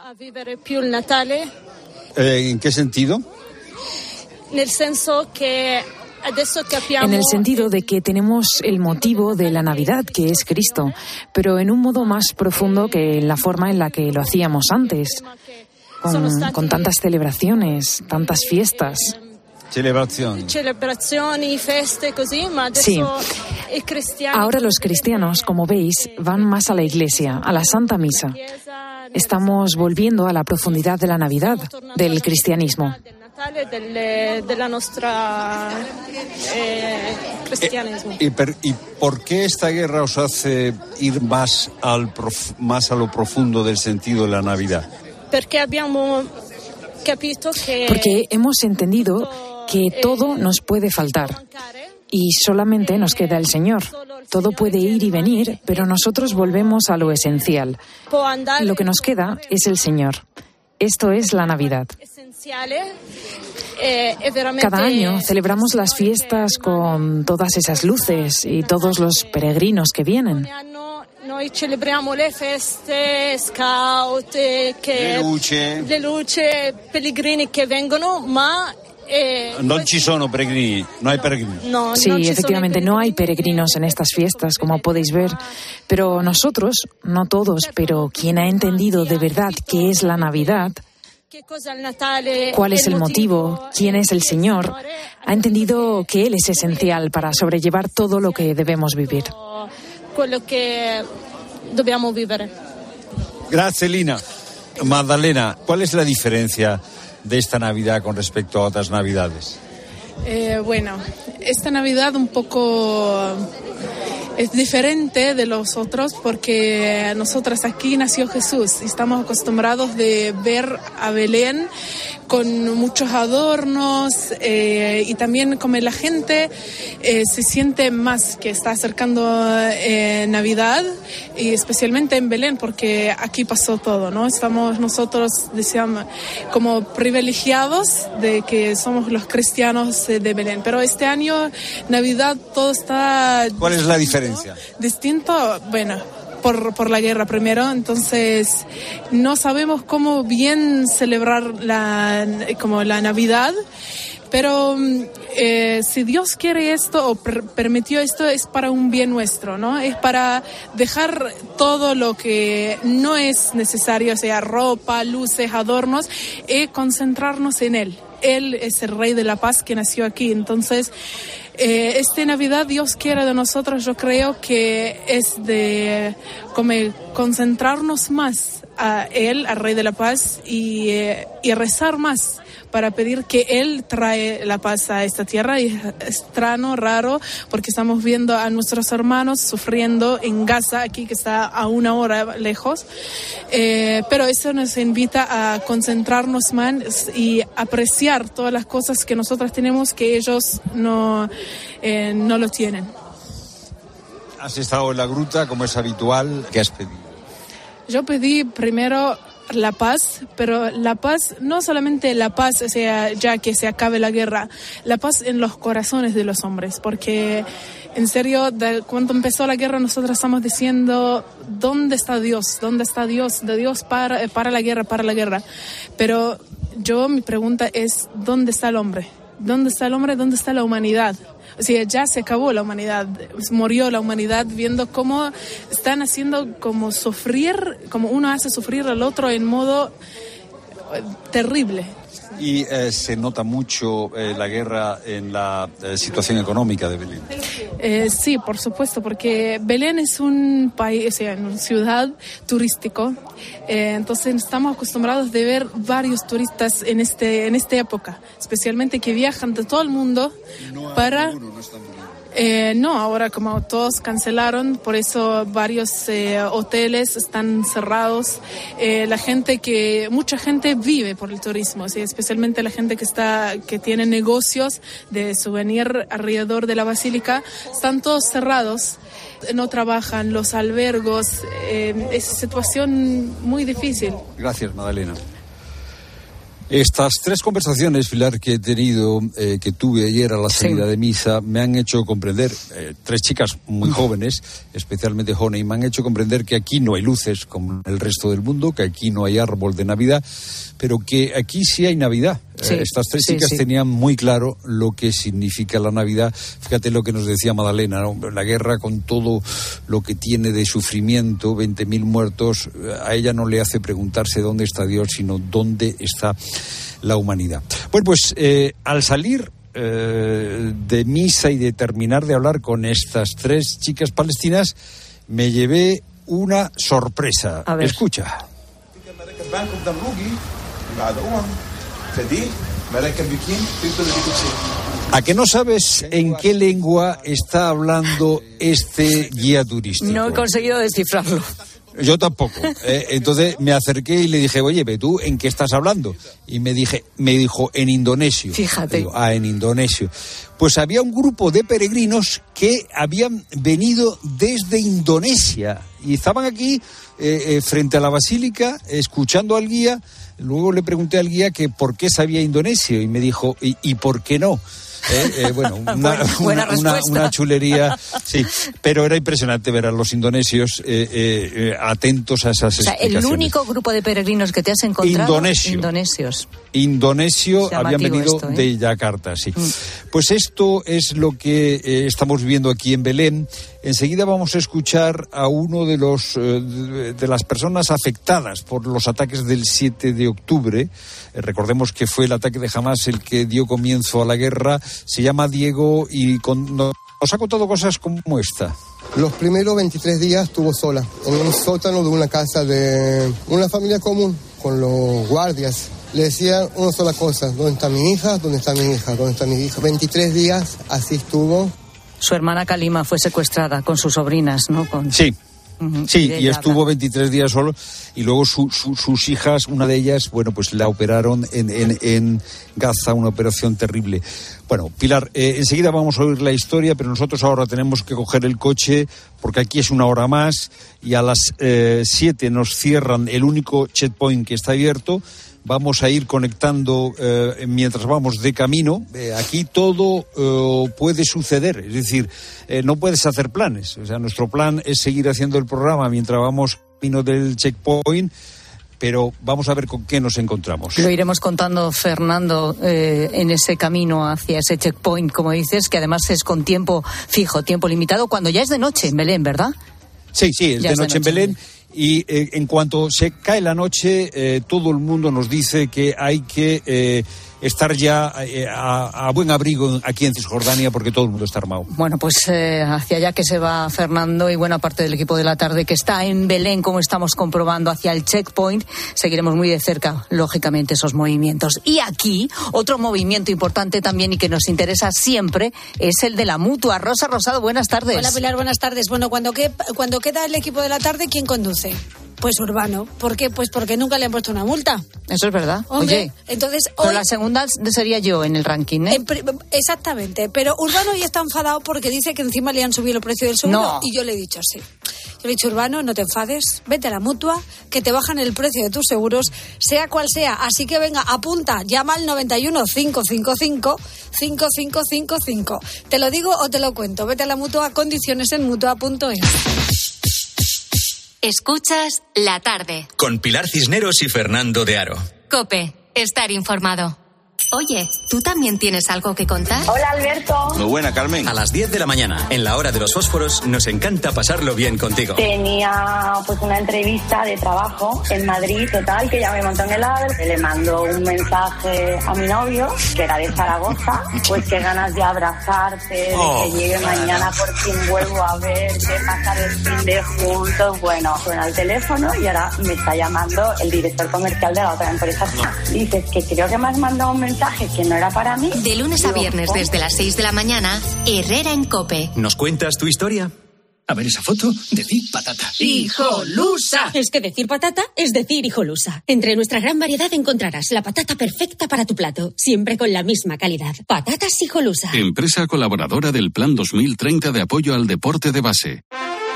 Eh, ¿En qué sentido? Nel senso que En el sentido de que tenemos el motivo de la Navidad, que es Cristo, pero en un modo más profundo que en la forma en la que lo hacíamos antes. Con, con tantas celebraciones, tantas fiestas. Celebración. Celebrazioni, feste, così, ma adesso sí. il cristiano... Ahora los cristianos, como veis, van más a la iglesia, a la Santa Misa. Estamos volviendo a la profundidad de la Navidad, del cristianismo. Del, de la nuestra eh, cristianismo. Eh, y, per, ¿Y por qué esta guerra os hace ir más, al prof, más a lo profundo del sentido de la Navidad? Porque abbiamo capito que Porque hemos entendido que todo nos puede faltar y solamente nos queda el Señor. Todo puede ir y venir, pero nosotros volvemos a lo esencial. Lo que nos queda es el Señor. Esto es la Navidad. Cada año celebramos las fiestas con todas esas luces y todos los peregrinos que vienen. Noi celebriamo le feste, scout, che, le luci, le luci, pellegrini che vengono, ma eh, non ci sono peregrini, no hay peregrinos. No, sí, efectivamente, no hay peregrinos en estas fiestas, como podéis ver, pero nosotros, no todos, pero quien ha entendido de verdad qué es la Navidad, cuál es el motivo, quién es el Señor, ha entendido que Él es esencial para sobrellevar todo lo que debemos vivir. Quello che dobbiamo vivere. Grazie, Lina. Magdalena, ¿cuál es la diferencia de esta Navidad con respecto a otras Navidades? Eh, bueno, esta Navidad un poco es diferente de los otros porque nosotras aquí nació Jesús y estamos acostumbrados de ver a Belén con muchos adornos eh, y también como la gente eh, se siente más que está acercando eh, Navidad y especialmente en Belén porque aquí pasó todo, ¿no? Estamos nosotros decíamos, como privilegiados de que somos los cristianos de Belén, pero este año Navidad todo está... ¿Cuál es la diferencia? Distinto, bueno, por, por la guerra primero, entonces no sabemos cómo bien celebrar la, como la Navidad, pero eh, si Dios quiere esto o per- permitió esto es para un bien nuestro, ¿no? Es para dejar todo lo que no es necesario, sea ropa, luces, adornos, y concentrarnos en Él. Él es el Rey de la Paz que nació aquí, entonces... Eh, esta Navidad Dios quiere de nosotros, yo creo que es de como concentrarnos más a Él, al Rey de la Paz, y, eh, y rezar más para pedir que Él trae la paz a esta tierra. Y es extraño, raro, porque estamos viendo a nuestros hermanos sufriendo en Gaza, aquí que está a una hora lejos, eh, pero eso nos invita a concentrarnos más y apreciar todas las cosas que nosotros tenemos que ellos no, eh, no lo tienen. Has estado en la gruta, como es habitual. ¿Qué has pedido? Yo pedí primero la paz, pero la paz, no solamente la paz, o sea, ya que se acabe la guerra, la paz en los corazones de los hombres, porque en serio, de, cuando empezó la guerra nosotros estamos diciendo, ¿dónde está Dios? ¿Dónde está Dios? De Dios para, para la guerra, para la guerra. Pero yo, mi pregunta es, ¿dónde está el hombre? ¿Dónde está el hombre? ¿Dónde está la humanidad? O sea, ya se acabó la humanidad, murió la humanidad viendo cómo están haciendo como sufrir, como uno hace sufrir al otro en modo terrible. Y eh, se nota mucho eh, la guerra en la eh, situación económica de Belén. Eh, sí, por supuesto, porque Belén es un país, o sea, una ciudad turístico, eh, entonces estamos acostumbrados de ver varios turistas en este en esta época, especialmente que viajan de todo el mundo no para... Ninguno, no está Eh, no, ahora como todos cancelaron, por eso varios eh, hoteles están cerrados. Eh, la gente que, mucha gente vive por el turismo, ¿sí? Especialmente la gente que está, que tiene negocios de souvenir alrededor de la basílica, están todos cerrados. No trabajan, los albergos, eh, es una situación muy difícil. Gracias, Madalena. Estas tres conversaciones, Pilar, que he tenido, eh, que tuve ayer a la salida sí. de misa, me han hecho comprender, eh, tres chicas muy jóvenes, especialmente jóvenes, me han hecho comprender que aquí no hay luces como en el resto del mundo, que aquí no hay árbol de Navidad, pero que aquí sí hay Navidad. Sí, eh, estas tres sí, chicas sí. tenían muy claro lo que significa la Navidad. Fíjate lo que nos decía Madalena, ¿no? La guerra con todo lo que tiene de sufrimiento, veinte mil muertos, a ella no le hace preguntarse dónde está Dios, sino dónde está la humanidad. Bueno, pues eh, al salir eh, de misa y de terminar de hablar con estas tres chicas palestinas, me llevé una sorpresa. A ver. Escucha. ¿A que no sabes en qué lengua está hablando este guía turístico? No he conseguido descifrarlo. Yo tampoco. Eh, entonces me acerqué y le dije, oye, ¿ve tú en qué estás hablando? Y me dije, me dijo, en indonesio. Fíjate. Digo, ah, en indonesio. Pues había un grupo de peregrinos que habían venido desde Indonesia y estaban aquí eh, eh, frente a la basílica escuchando al guía. Luego le pregunté al guía que por qué sabía indonesio y me dijo, ¿y, y por qué no? Eh, eh, bueno, una, buena, buena una, una, una chulería, sí, pero era impresionante ver a los indonesios eh, eh, atentos a esas o sea, explicaciones. El único grupo de peregrinos que te has encontrado, Indonesio. Indonesios. Indonesio, habían venido esto, ¿eh? de Yakarta, sí. Mm. Pues esto es lo que eh, estamos viendo aquí en Belén. Enseguida vamos a escuchar a uno de los eh, de, de las personas afectadas por los ataques del siete de octubre. Eh, recordemos que fue el ataque de Hamás el que dio comienzo a la guerra. Se llama Diego y con, nos ha contado cosas como esta. Los primeros veintitrés días estuvo sola, en un sótano de una casa de una familia común, con los guardias. Le decían una sola cosa, ¿dónde está mi hija? ¿Dónde está mi hija? ¿Dónde está mi hija? veintitrés días, así estuvo. Su hermana Kalima fue secuestrada con sus sobrinas, ¿no? Con... Sí. Uh-huh. Sí, y, y estuvo veintitrés días solo, y luego su, su, sus hijas, una de ellas, bueno, pues la operaron en, en, en Gaza, una operación terrible. Bueno, Pilar, eh, enseguida vamos a oír la historia, pero nosotros ahora tenemos que coger el coche, porque aquí es una hora más, y a las eh, siete nos cierran el único checkpoint que está abierto. Vamos a ir conectando eh, mientras vamos de camino. Eh, aquí todo eh, puede suceder, es decir, eh, no puedes hacer planes. O sea, nuestro plan es seguir haciendo el programa mientras vamos camino del checkpoint, pero vamos a ver con qué nos encontramos. Lo iremos contando, Fernando, eh, en ese camino hacia ese checkpoint, como dices, que además es con tiempo fijo, tiempo limitado, cuando ya es de noche en Belén, ¿verdad? Sí, sí, es de, es de noche en Belén. Y eh, en cuanto se cae la noche, eh, todo el mundo nos dice que hay que eh, estar ya eh, a, a buen abrigo aquí en Cisjordania, porque todo el mundo está armado. Bueno, pues eh, hacia allá que se va Fernando y buena parte del equipo de la tarde que está en Belén, como estamos comprobando, hacia el checkpoint. Seguiremos muy de cerca, lógicamente, esos movimientos. Y aquí, otro movimiento importante también y que nos interesa siempre es el de la Mutua. Rosa Rosado, buenas tardes. Hola, Pilar, buenas tardes. Bueno, cuando, que, cuando queda el equipo de la tarde, ¿quién conduce? Pues Urbano. ¿Por qué? Pues porque nunca le han puesto una multa. Eso es verdad. Hombre, Oye, entonces pero hoy... la segunda sería yo en el ranking, ¿eh? En, exactamente. Pero Urbano hoy está enfadado porque dice que encima le han subido el precio del seguro. No. Y yo le he dicho sí. Yo le he dicho, Urbano, no te enfades, vete a la Mutua, que te bajan el precio de tus seguros, sea cual sea. Así que venga, apunta, llama al noventa y uno, cinco cinco cinco, cinco cinco cinco cinco. ¿Te lo digo o te lo cuento? Vete a la Mutua, condiciones en mutua punto es. Escuchas La Tarde. Con Pilar Cisneros y Fernando de Aro. COPE. Estar informado. Oye, ¿tú también tienes algo que contar? Hola, Alberto. Muy buena, Carmen. A las diez de la mañana, en la hora de los fósforos, nos encanta pasarlo bien contigo. Tenía pues una entrevista de trabajo en Madrid, total, que ya me montó en el AVE. Le mando un mensaje a mi novio, que era de Zaragoza, pues qué ganas de abrazarte, de oh, que llegue mañana por fin vuelvo a ver, de pasar el fin de juntos. Bueno, suena el teléfono y ahora me está llamando el director comercial de la otra empresa. No. Dices que creo que me has mandado un mensaje que no era para mí. De lunes a viernes Digo, desde las seis de la mañana, Herrera en COPE. ¿Nos cuentas tu historia? A ver esa foto, decir patata. ¡Hijolusa! Es que decir patata es decir hijolusa. Entre nuestra gran variedad encontrarás la patata perfecta para tu plato, siempre con la misma calidad. Patatas Hijolusa. Empresa colaboradora del Plan dos mil treinta de apoyo al deporte de base.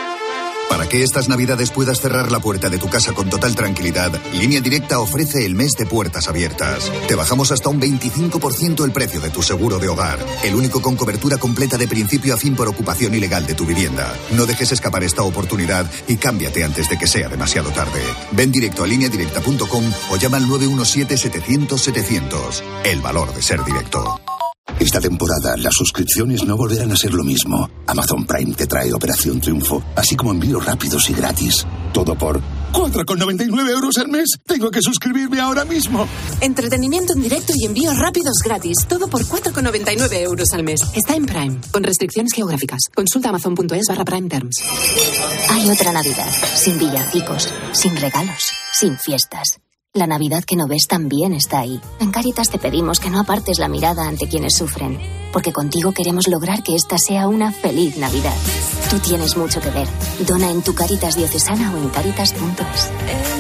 Para que estas Navidades puedas cerrar la puerta de tu casa con total tranquilidad, Línea Directa ofrece el mes de puertas abiertas. Te bajamos hasta un veinticinco por ciento el precio de tu seguro de hogar, el único con cobertura completa de principio a fin por ocupación ilegal de tu vivienda. No dejes escapar esta oportunidad y cámbiate antes de que sea demasiado tarde. Ven directo a línea directa punto com o llama al nueve uno siete, setecientos, setecientos. El valor de ser directo. Esta temporada las suscripciones no volverán a ser lo mismo. Amazon Prime te trae Operación Triunfo, así como envíos rápidos y gratis. Todo por cuatro con noventa y nueve euros al mes. Tengo que suscribirme ahora mismo. Entretenimiento en directo y envíos rápidos gratis. Todo por cuatro con noventa y nueve euros al mes. Está en Prime, con restricciones geográficas. Consulta amazon punto es barra Prime Terms. Hay otra Navidad, sin villancicos, sin regalos, sin fiestas. La Navidad que no ves también está ahí. En Cáritas te pedimos que no apartes la mirada ante quienes sufren, porque contigo queremos lograr que esta sea una feliz Navidad. Tú tienes mucho que ver. Dona en tu Cáritas diocesana o en cáritas punto es.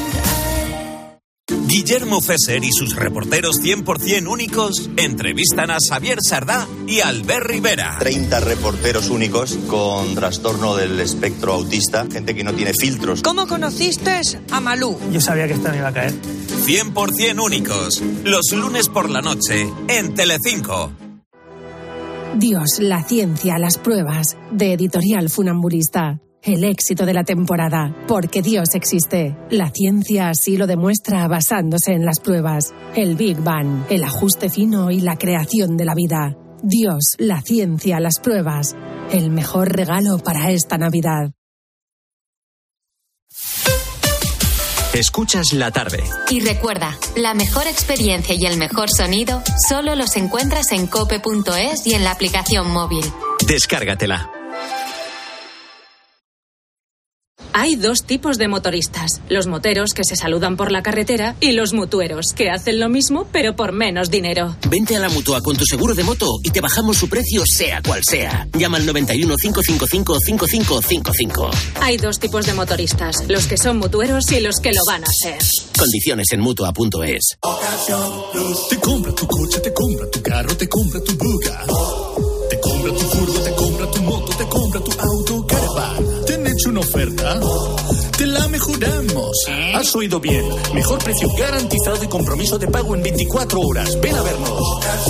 Guillermo Fesser y sus reporteros cien por ciento únicos entrevistan a Xavier Sardá y Albert Rivera. treinta reporteros únicos con trastorno del espectro autista, gente que no tiene filtros. ¿Cómo conociste a Malú? Yo sabía que esta me iba a caer. cien por ciento únicos, los lunes por la noche en Telecinco. Dios, la ciencia, las pruebas, de Editorial Funambulista. El éxito de la temporada, porque Dios existe. La ciencia así lo demuestra basándose en las pruebas. El Big Bang, el ajuste fino y la creación de la vida. Dios, la ciencia, las pruebas. El mejor regalo para esta Navidad. Escuchas La Tarde. Y recuerda, la mejor experiencia y el mejor sonido solo los encuentras en cope punto es y en la aplicación móvil. Descárgatela. Hay dos tipos de motoristas, los moteros que se saludan por la carretera y los mutueros que hacen lo mismo pero por menos dinero. Vente a la Mutua con tu seguro de moto y te bajamos su precio sea cual sea. Llama al noventa y uno, cinco cinco cinco, cinco cinco cinco cinco. Hay dos tipos de motoristas, los que son mutueros y los que lo van a ser. Condiciones en mutua punto es. Te compra tu coche, te compra tu carro, te compra tu buga. Te compra tu furgo, te compra tu moto, te compra tu auto, caravan. ¿Te han hecho una oferta? Te la mejoramos. Has oído bien. Mejor precio garantizado y compromiso de pago en veinticuatro horas. Ven a vernos.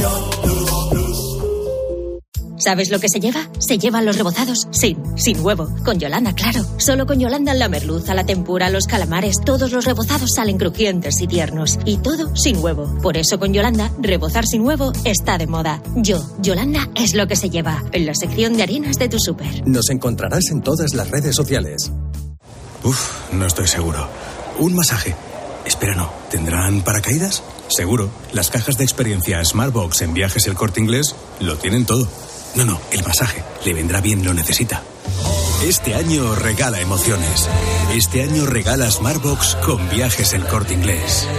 ¿Sabes lo que se lleva? Se llevan los rebozados sin, sin huevo. Con Yolanda, claro. Solo con Yolanda la merluza, la tempura, los calamares, todos los rebozados salen crujientes y tiernos. Y todo sin huevo. Por eso con Yolanda, rebozar sin huevo está de moda. Yo, Yolanda, es lo que se lleva. En la sección de harinas de tu súper. Nos encontrarás en todas las redes sociales. Uf, no estoy seguro. Un masaje. Espera, no. ¿Tendrán paracaídas? Seguro. Las cajas de experiencia Smartbox en Viajes El Corte Inglés lo tienen todo. No, no, el masaje. Le vendrá bien, lo necesita. Este año regala emociones. Este año regala Smartbox con Viajes El Corte Inglés.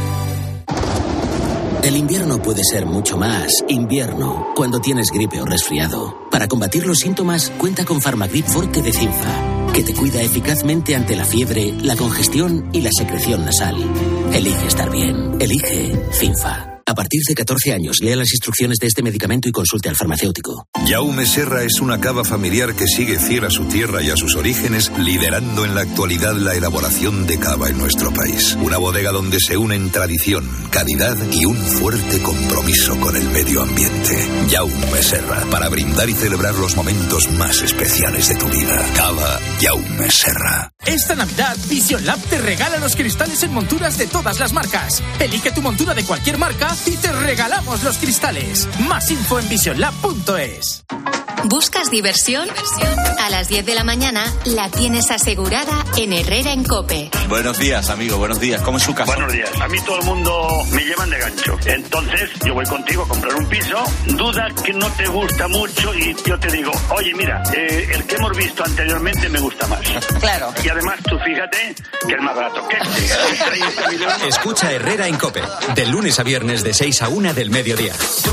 El invierno puede ser mucho más invierno cuando tienes gripe o resfriado. Para combatir los síntomas, cuenta con Farmagrip Forte de Cinfa, que te cuida eficazmente ante la fiebre, la congestión y la secreción nasal. Elige estar bien. Elige Cinfa. A partir de catorce años, lea las instrucciones de este medicamento y consulte al farmacéutico. Jaume Serra es una cava familiar que sigue fiel a su tierra y a sus orígenes, liderando en la actualidad la elaboración de cava en nuestro país. Una bodega donde se unen tradición, calidad y un fuerte compromiso con el medio ambiente. Jaume Serra, para brindar y celebrar los momentos más especiales de tu vida. Cava Jaume Serra. Esta Navidad, Vision Lab te regala los cristales en monturas de todas las marcas. Elige tu montura de cualquier marca y te regalamos los cristales. Más info en vision lab punto es. ¿Buscas diversión? A las diez de la mañana la tienes asegurada en Herrera en COPE. Buenos días, amigo, buenos días. ¿Cómo es su casa? Buenos días. A mí todo el mundo me llevan de gancho. Entonces yo voy contigo a comprar un piso, duda que no te gusta mucho y yo te digo, oye, mira, eh, el que hemos visto anteriormente me gusta más. Claro. Y además tú fíjate que es más barato que este. treinta millones. Escucha Herrera en COPE, de lunes a viernes de seis a una del mediodía.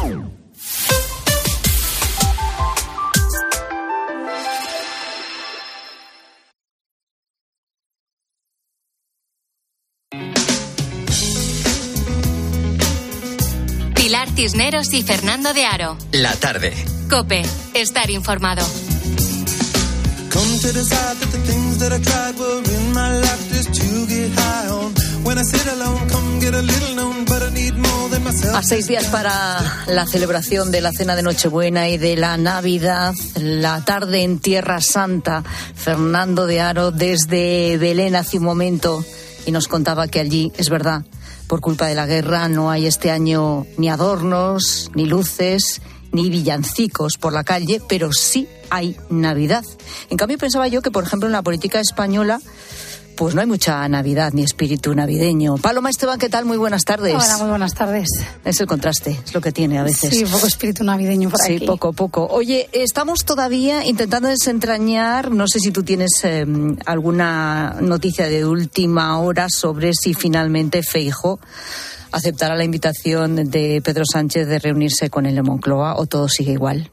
Pilar Cisneros y Fernando de Aro. La tarde. COPE. Estar informado. A seis días para la celebración de la cena de Nochebuena y de la Navidad, la tarde en Tierra Santa, Fernando de Aro desde Belén hace un momento y nos contaba que allí, es verdad, por culpa de la guerra no hay este año ni adornos, ni luces, ni villancicos por la calle, pero sí hay Navidad. En cambio pensaba yo que, por ejemplo, en la política española pues no hay mucha Navidad ni espíritu navideño. Paloma Esteban, ¿qué tal? Muy buenas tardes. Hola, muy buenas tardes. Es el contraste, es lo que tiene a veces. Sí, poco espíritu navideño por sí, aquí. Sí, poco, poco. Oye, estamos todavía intentando desentrañar, no sé si tú tienes eh, alguna noticia de última hora sobre si finalmente Feijóo aceptará la invitación de Pedro Sánchez de reunirse con él en Moncloa o todo sigue igual.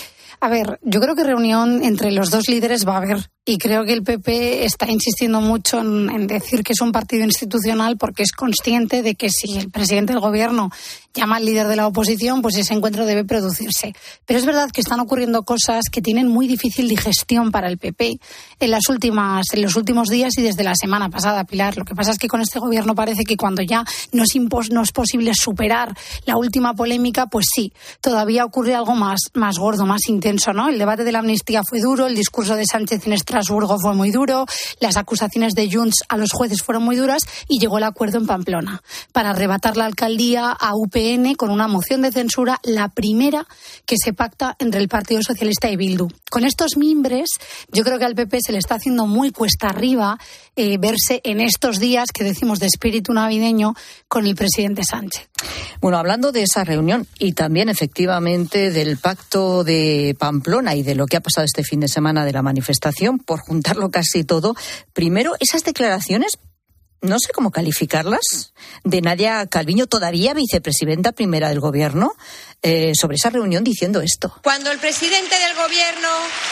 A ver, yo creo que reunión entre los dos líderes va a haber. Y creo que el P P está insistiendo mucho en, en decir que es un partido institucional porque es consciente de que si el presidente del gobierno llama al líder de la oposición, pues ese encuentro debe producirse. Pero es verdad que están ocurriendo cosas que tienen muy difícil digestión para el P P en las últimas, en los últimos días y desde la semana pasada, Pilar. Lo que pasa es que con este gobierno parece que cuando ya no es, impos, no es posible superar la última polémica, pues sí, todavía ocurre algo más, más gordo, más intenso, ¿no? El debate de la amnistía fue duro, el discurso de Sánchez en Estrasburgo fue muy duro, las acusaciones de Junts a los jueces fueron muy duras y llegó el acuerdo en Pamplona para arrebatar la alcaldía a U P N con una moción de censura, la primera que se pacta entre el Partido Socialista y Bildu. Con estos mimbres, yo creo que al P P se le está haciendo muy cuesta arriba eh, verse en estos días que decimos de espíritu navideño con el presidente Sánchez. Bueno, hablando de esa reunión y también efectivamente del pacto de Pamplona y de lo que ha pasado este fin de semana de la manifestación, por juntarlo casi todo. Primero, esas declaraciones, no sé cómo calificarlas, de Nadia Calviño, todavía vicepresidenta primera del Gobierno, eh, sobre esa reunión diciendo esto. Cuando el presidente del Gobierno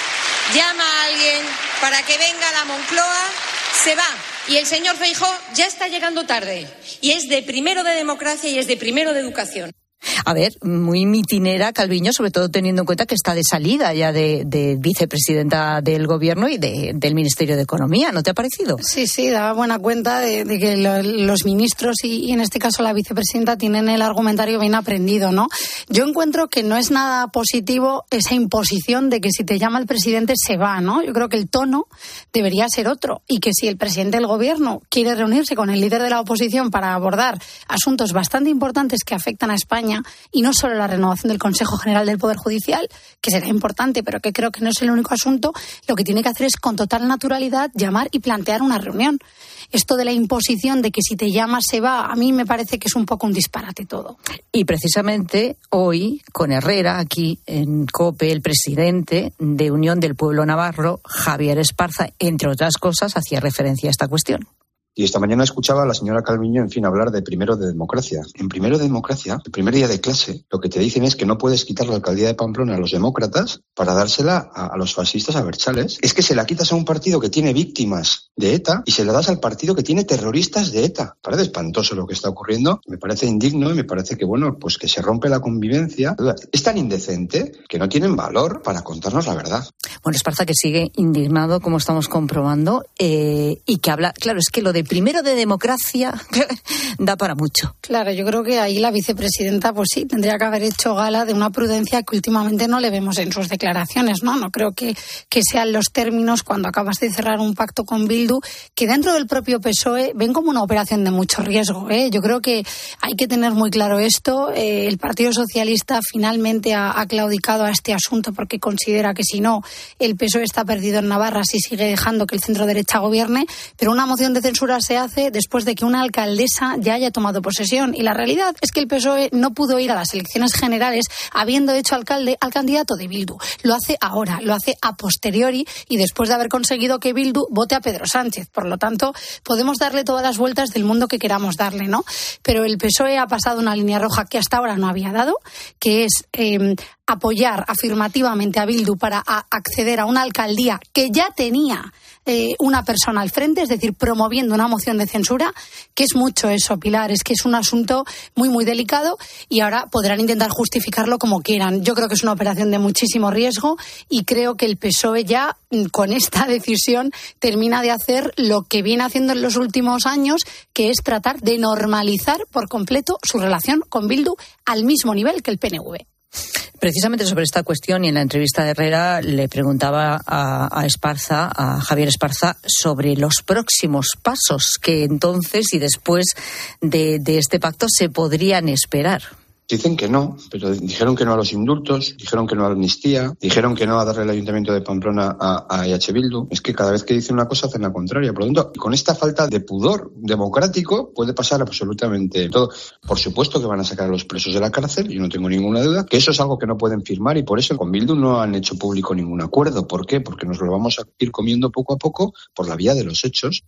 llama a alguien para que venga a la Moncloa, se va. Y el señor Feijóo ya está llegando tarde. Y es de primero de democracia y es de primero de educación. A ver, muy mitinera Calviño, sobre todo teniendo en cuenta que está de salida ya de, de vicepresidenta del Gobierno y de, del Ministerio de Economía, ¿no te ha parecido? Sí, sí, daba buena cuenta de, de que lo, los ministros y, y en este caso la vicepresidenta tienen el argumentario bien aprendido, ¿no? Yo encuentro que no es nada positivo esa imposición de que si te llama el presidente se va, ¿no? Yo creo que el tono debería ser otro y que si el presidente del Gobierno quiere reunirse con el líder de la oposición para abordar asuntos bastante importantes que afectan a España, y no solo la renovación del Consejo General del Poder Judicial, que será importante, pero que creo que no es el único asunto, lo que tiene que hacer es con total naturalidad llamar y plantear una reunión. Esto de la imposición de que si te llamas se va, a mí me parece que es un poco un disparate todo. Y precisamente hoy, con Herrera, aquí en COPE, el presidente de Unión del Pueblo Navarro, Javier Esparza, entre otras cosas, hacía referencia a esta cuestión. Y esta mañana escuchaba a la señora Calviño, en fin, hablar de primero de democracia. En primero de democracia, el primer día de clase, lo que te dicen es que no puedes quitar la alcaldía de Pamplona a los demócratas para dársela a, a los fascistas abertzales. Es que se la quitas a un partido que tiene víctimas de ETA y se la das al partido que tiene terroristas de ETA. Parece espantoso lo que está ocurriendo, me parece indigno y me parece que, bueno, pues que se rompe la convivencia. Es tan indecente que no tienen valor para contarnos la verdad. Bueno, Esparza que sigue indignado, como estamos comprobando, eh, y que habla, claro, es que lo de primero de democracia da para mucho. Claro, yo creo que ahí la vicepresidenta, pues sí, tendría que haber hecho gala de una prudencia que últimamente no le vemos en sus declaraciones, ¿no? No creo que, que sean los términos cuando acabas de cerrar un pacto con Bildu, que dentro del propio P S O E ven como una operación de mucho riesgo, ¿eh? Yo creo que hay que tener muy claro esto. Eh, el Partido Socialista finalmente ha, ha claudicado a este asunto porque considera que si no, el P S O E está perdido en Navarra si sigue dejando que el centro derecha gobierne, pero una moción de censura se hace después de que una alcaldesa ya haya tomado posesión. Y la realidad es que el P S O E no pudo ir a las elecciones generales habiendo hecho alcalde al candidato de Bildu. Lo hace ahora, lo hace a posteriori y después de haber conseguido que Bildu vote a Pedro Sánchez. Por lo tanto, podemos darle todas las vueltas del mundo que queramos darle, ¿no? Pero el P S O E ha pasado una línea roja que hasta ahora no había dado, que es eh, apoyar afirmativamente a Bildu para a acceder a una alcaldía que ya tenía eh, una persona al frente, es decir, promoviendo una moción de censura, que es mucho eso, Pilar, es que es un asunto muy, muy delicado y ahora podrán intentar justificarlo como quieran. Yo creo que es una operación de muchísimo riesgo y creo que el P S O E ya con esta decisión termina de hacer lo que viene haciendo en los últimos años, que es tratar de normalizar por completo su relación con Bildu al mismo nivel que el P N V. Precisamente sobre esta cuestión y en la entrevista de Herrera le preguntaba a, a Esparza, a Javier Esparza, sobre los próximos pasos que entonces y después de, de este pacto se podrían esperar. Dicen que no, pero dijeron que no a los indultos, dijeron que no a la amnistía, dijeron que no a darle el Ayuntamiento de Pamplona a, a E H Bildu. Es que cada vez que dicen una cosa hacen la contraria. Por lo tanto, con esta falta de pudor democrático puede pasar absolutamente todo. Por supuesto que van a sacar a los presos de la cárcel, yo no tengo ninguna duda, que eso es algo que no pueden firmar y por eso con Bildu no han hecho público ningún acuerdo. ¿Por qué? Porque nos lo vamos a ir comiendo poco a poco por la vía de los hechos.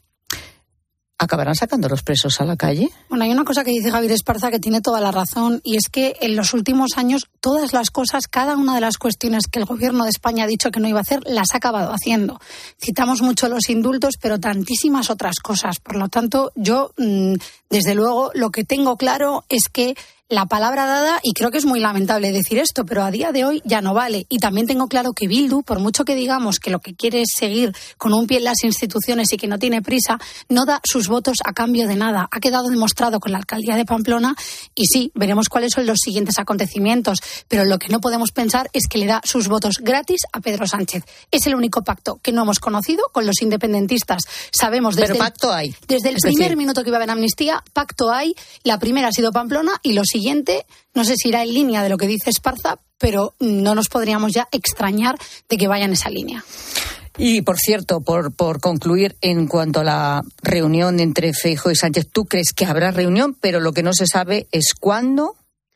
¿Acabarán sacando los presos a la calle? Bueno, hay una cosa que dice Javier Esparza que tiene toda la razón y es que en los últimos años todas las cosas, cada una de las cuestiones que el Gobierno de España ha dicho que no iba a hacer, las ha acabado haciendo. Citamos mucho los indultos, pero tantísimas otras cosas. Por lo tanto, yo, desde luego, lo que tengo claro es que la palabra dada, y creo que es muy lamentable decir esto, pero a día de hoy ya no vale. Y también tengo claro que Bildu, por mucho que digamos que lo que quiere es seguir con un pie en las instituciones y que no tiene prisa, no da sus votos a cambio de nada. Ha quedado demostrado con la alcaldía de Pamplona y sí, veremos cuáles son los siguientes acontecimientos. Pero lo que no podemos pensar es que le da sus votos gratis a Pedro Sánchez. Es el único pacto que no hemos conocido con los independentistas. Sabemos desde pero pacto el, hay. Desde el es primer decir... minuto que iba a haber amnistía, pacto hay. La primera ha sido Pamplona y lo siguiente Siguiente, no sé si irá en línea de lo que dice Esparza, pero no nos podríamos ya extrañar de que vaya en esa línea. Y, por cierto, por, por concluir, en cuanto a la reunión entre Feijóo y Sánchez, ¿tú crees que habrá reunión? Pero lo que no se sabe es cuándo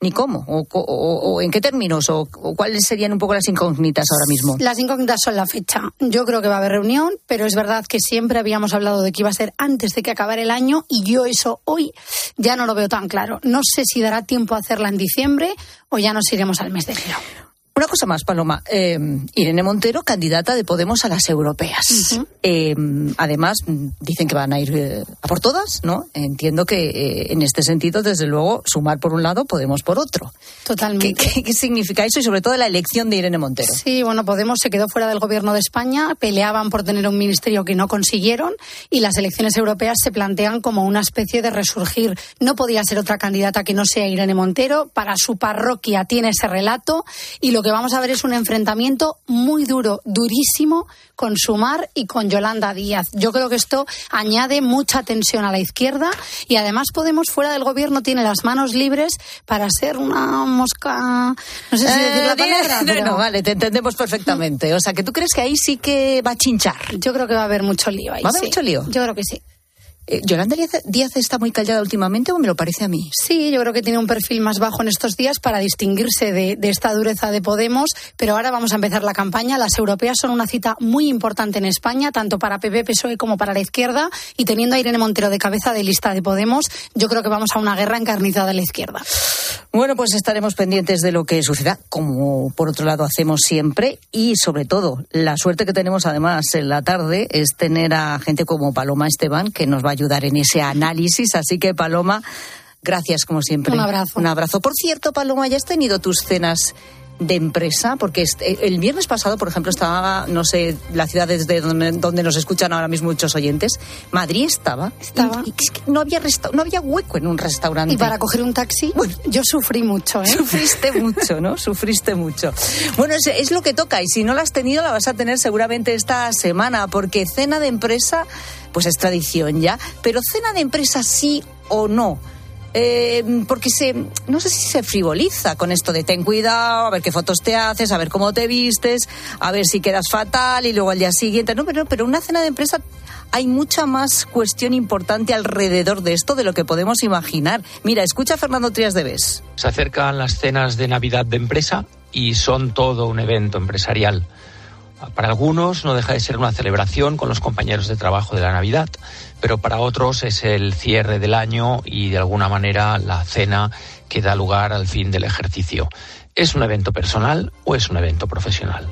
ni cómo, o, o, o en qué términos, o, o cuáles serían un poco las incógnitas ahora mismo. Las incógnitas son la fecha. Yo creo que va a haber reunión, pero es verdad que siempre habíamos hablado de que iba a ser antes de que acabara el año y yo eso hoy ya no lo veo tan claro. No sé si dará tiempo a hacerla en diciembre o ya nos iremos al mes de enero. Una cosa más, Paloma. Eh, Irene Montero, candidata de Podemos a las europeas. Uh-huh. Eh, además, dicen que van a ir eh, a por todas, ¿no? Entiendo que eh, en este sentido, desde luego, sumar por un lado, Podemos por otro. Totalmente. ¿Qué, qué, qué significa eso? Y sobre todo la elección de Irene Montero. Sí, bueno, Podemos se quedó fuera del gobierno de España, peleaban por tener un ministerio que no consiguieron y las elecciones europeas se plantean como una especie de resurgir. No podía ser otra candidata que no sea Irene Montero. Para su parroquia tiene ese relato y lo que vamos a ver es un enfrentamiento muy duro, durísimo, con Sumar y con Yolanda Díaz. Yo creo que esto añade mucha tensión a la izquierda y además Podemos fuera del gobierno tiene las manos libres para ser una mosca, no sé si eh, decir la palabra. No, pero... no, vale, te entendemos perfectamente. O sea, que tú crees que ahí sí que va a chinchar. Yo creo que va a haber mucho lío ahí. ¿Va a haber sí. mucho lío? Yo creo que sí. Eh, ¿Yolanda Díaz está muy callada últimamente o me lo parece a mí? Sí, yo creo que tiene un perfil más bajo en estos días para distinguirse de, de esta dureza de Podemos, pero ahora vamos a empezar la campaña. Las europeas son una cita muy importante en España, tanto para P P, P S O E como para la izquierda, y teniendo a Irene Montero de cabeza de lista de Podemos, yo creo que vamos a una guerra encarnizada en la izquierda. Bueno, pues estaremos pendientes de lo que suceda, como por otro lado hacemos siempre, y sobre todo, la suerte que tenemos además en la tarde es tener a gente como Paloma Esteban, que nos va a ayudar en ese análisis. Así que, Paloma, gracias como siempre. Un abrazo. Un abrazo. Por cierto, Paloma, ¿ya has tenido tus cenas de empresa? Porque el viernes pasado, por ejemplo, estaba, no sé, la ciudad desde donde, donde nos escuchan ahora mismo muchos oyentes, Madrid estaba. Estaba. Y, y es que no había resta- no había hueco en un restaurante. Y para coger un taxi, bueno, yo sufrí mucho, ¿eh? Sufriste mucho, ¿no? Sufriste mucho. Bueno, es, es lo que toca, y si no la has tenido, la vas a tener seguramente esta semana, porque cena de empresa, pues es tradición ya, pero cena de empresa sí o no. Eh, porque se, no sé si se frivoliza con esto de ten cuidado, a ver qué fotos te haces, a ver cómo te vistes, a ver si quedas fatal y luego al día siguiente. No, pero, pero una cena de empresa hay mucha más cuestión importante alrededor de esto de lo que podemos imaginar. Mira, escucha a Fernando Trías de Bes. Se acercan las cenas de Navidad de empresa y son todo un evento empresarial. Para algunos no deja de ser una celebración con los compañeros de trabajo de la Navidad, pero para otros es el cierre del año y de alguna manera la cena que da lugar al fin del ejercicio. ¿Es un evento personal o es un evento profesional?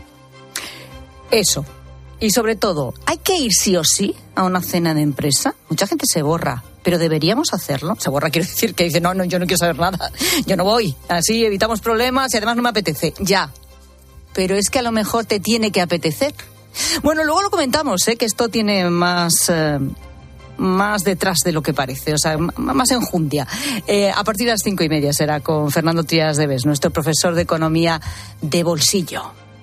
Eso. Y sobre todo, ¿hay que ir sí o sí a una cena de empresa? Mucha gente se borra, pero deberíamos hacerlo. Se borra, quiero decir, que dice, no, no, yo no quiero saber nada, yo no voy. Así evitamos problemas y además no me apetece. Ya. Pero es que a lo mejor te tiene que apetecer. Bueno, luego lo comentamos, ¿eh? Que esto tiene más, eh, más detrás de lo que parece, o sea, m- más enjundia. Eh, a partir de las cinco y media será con Fernando Trías de Bes, nuestro profesor de economía de bolsillo.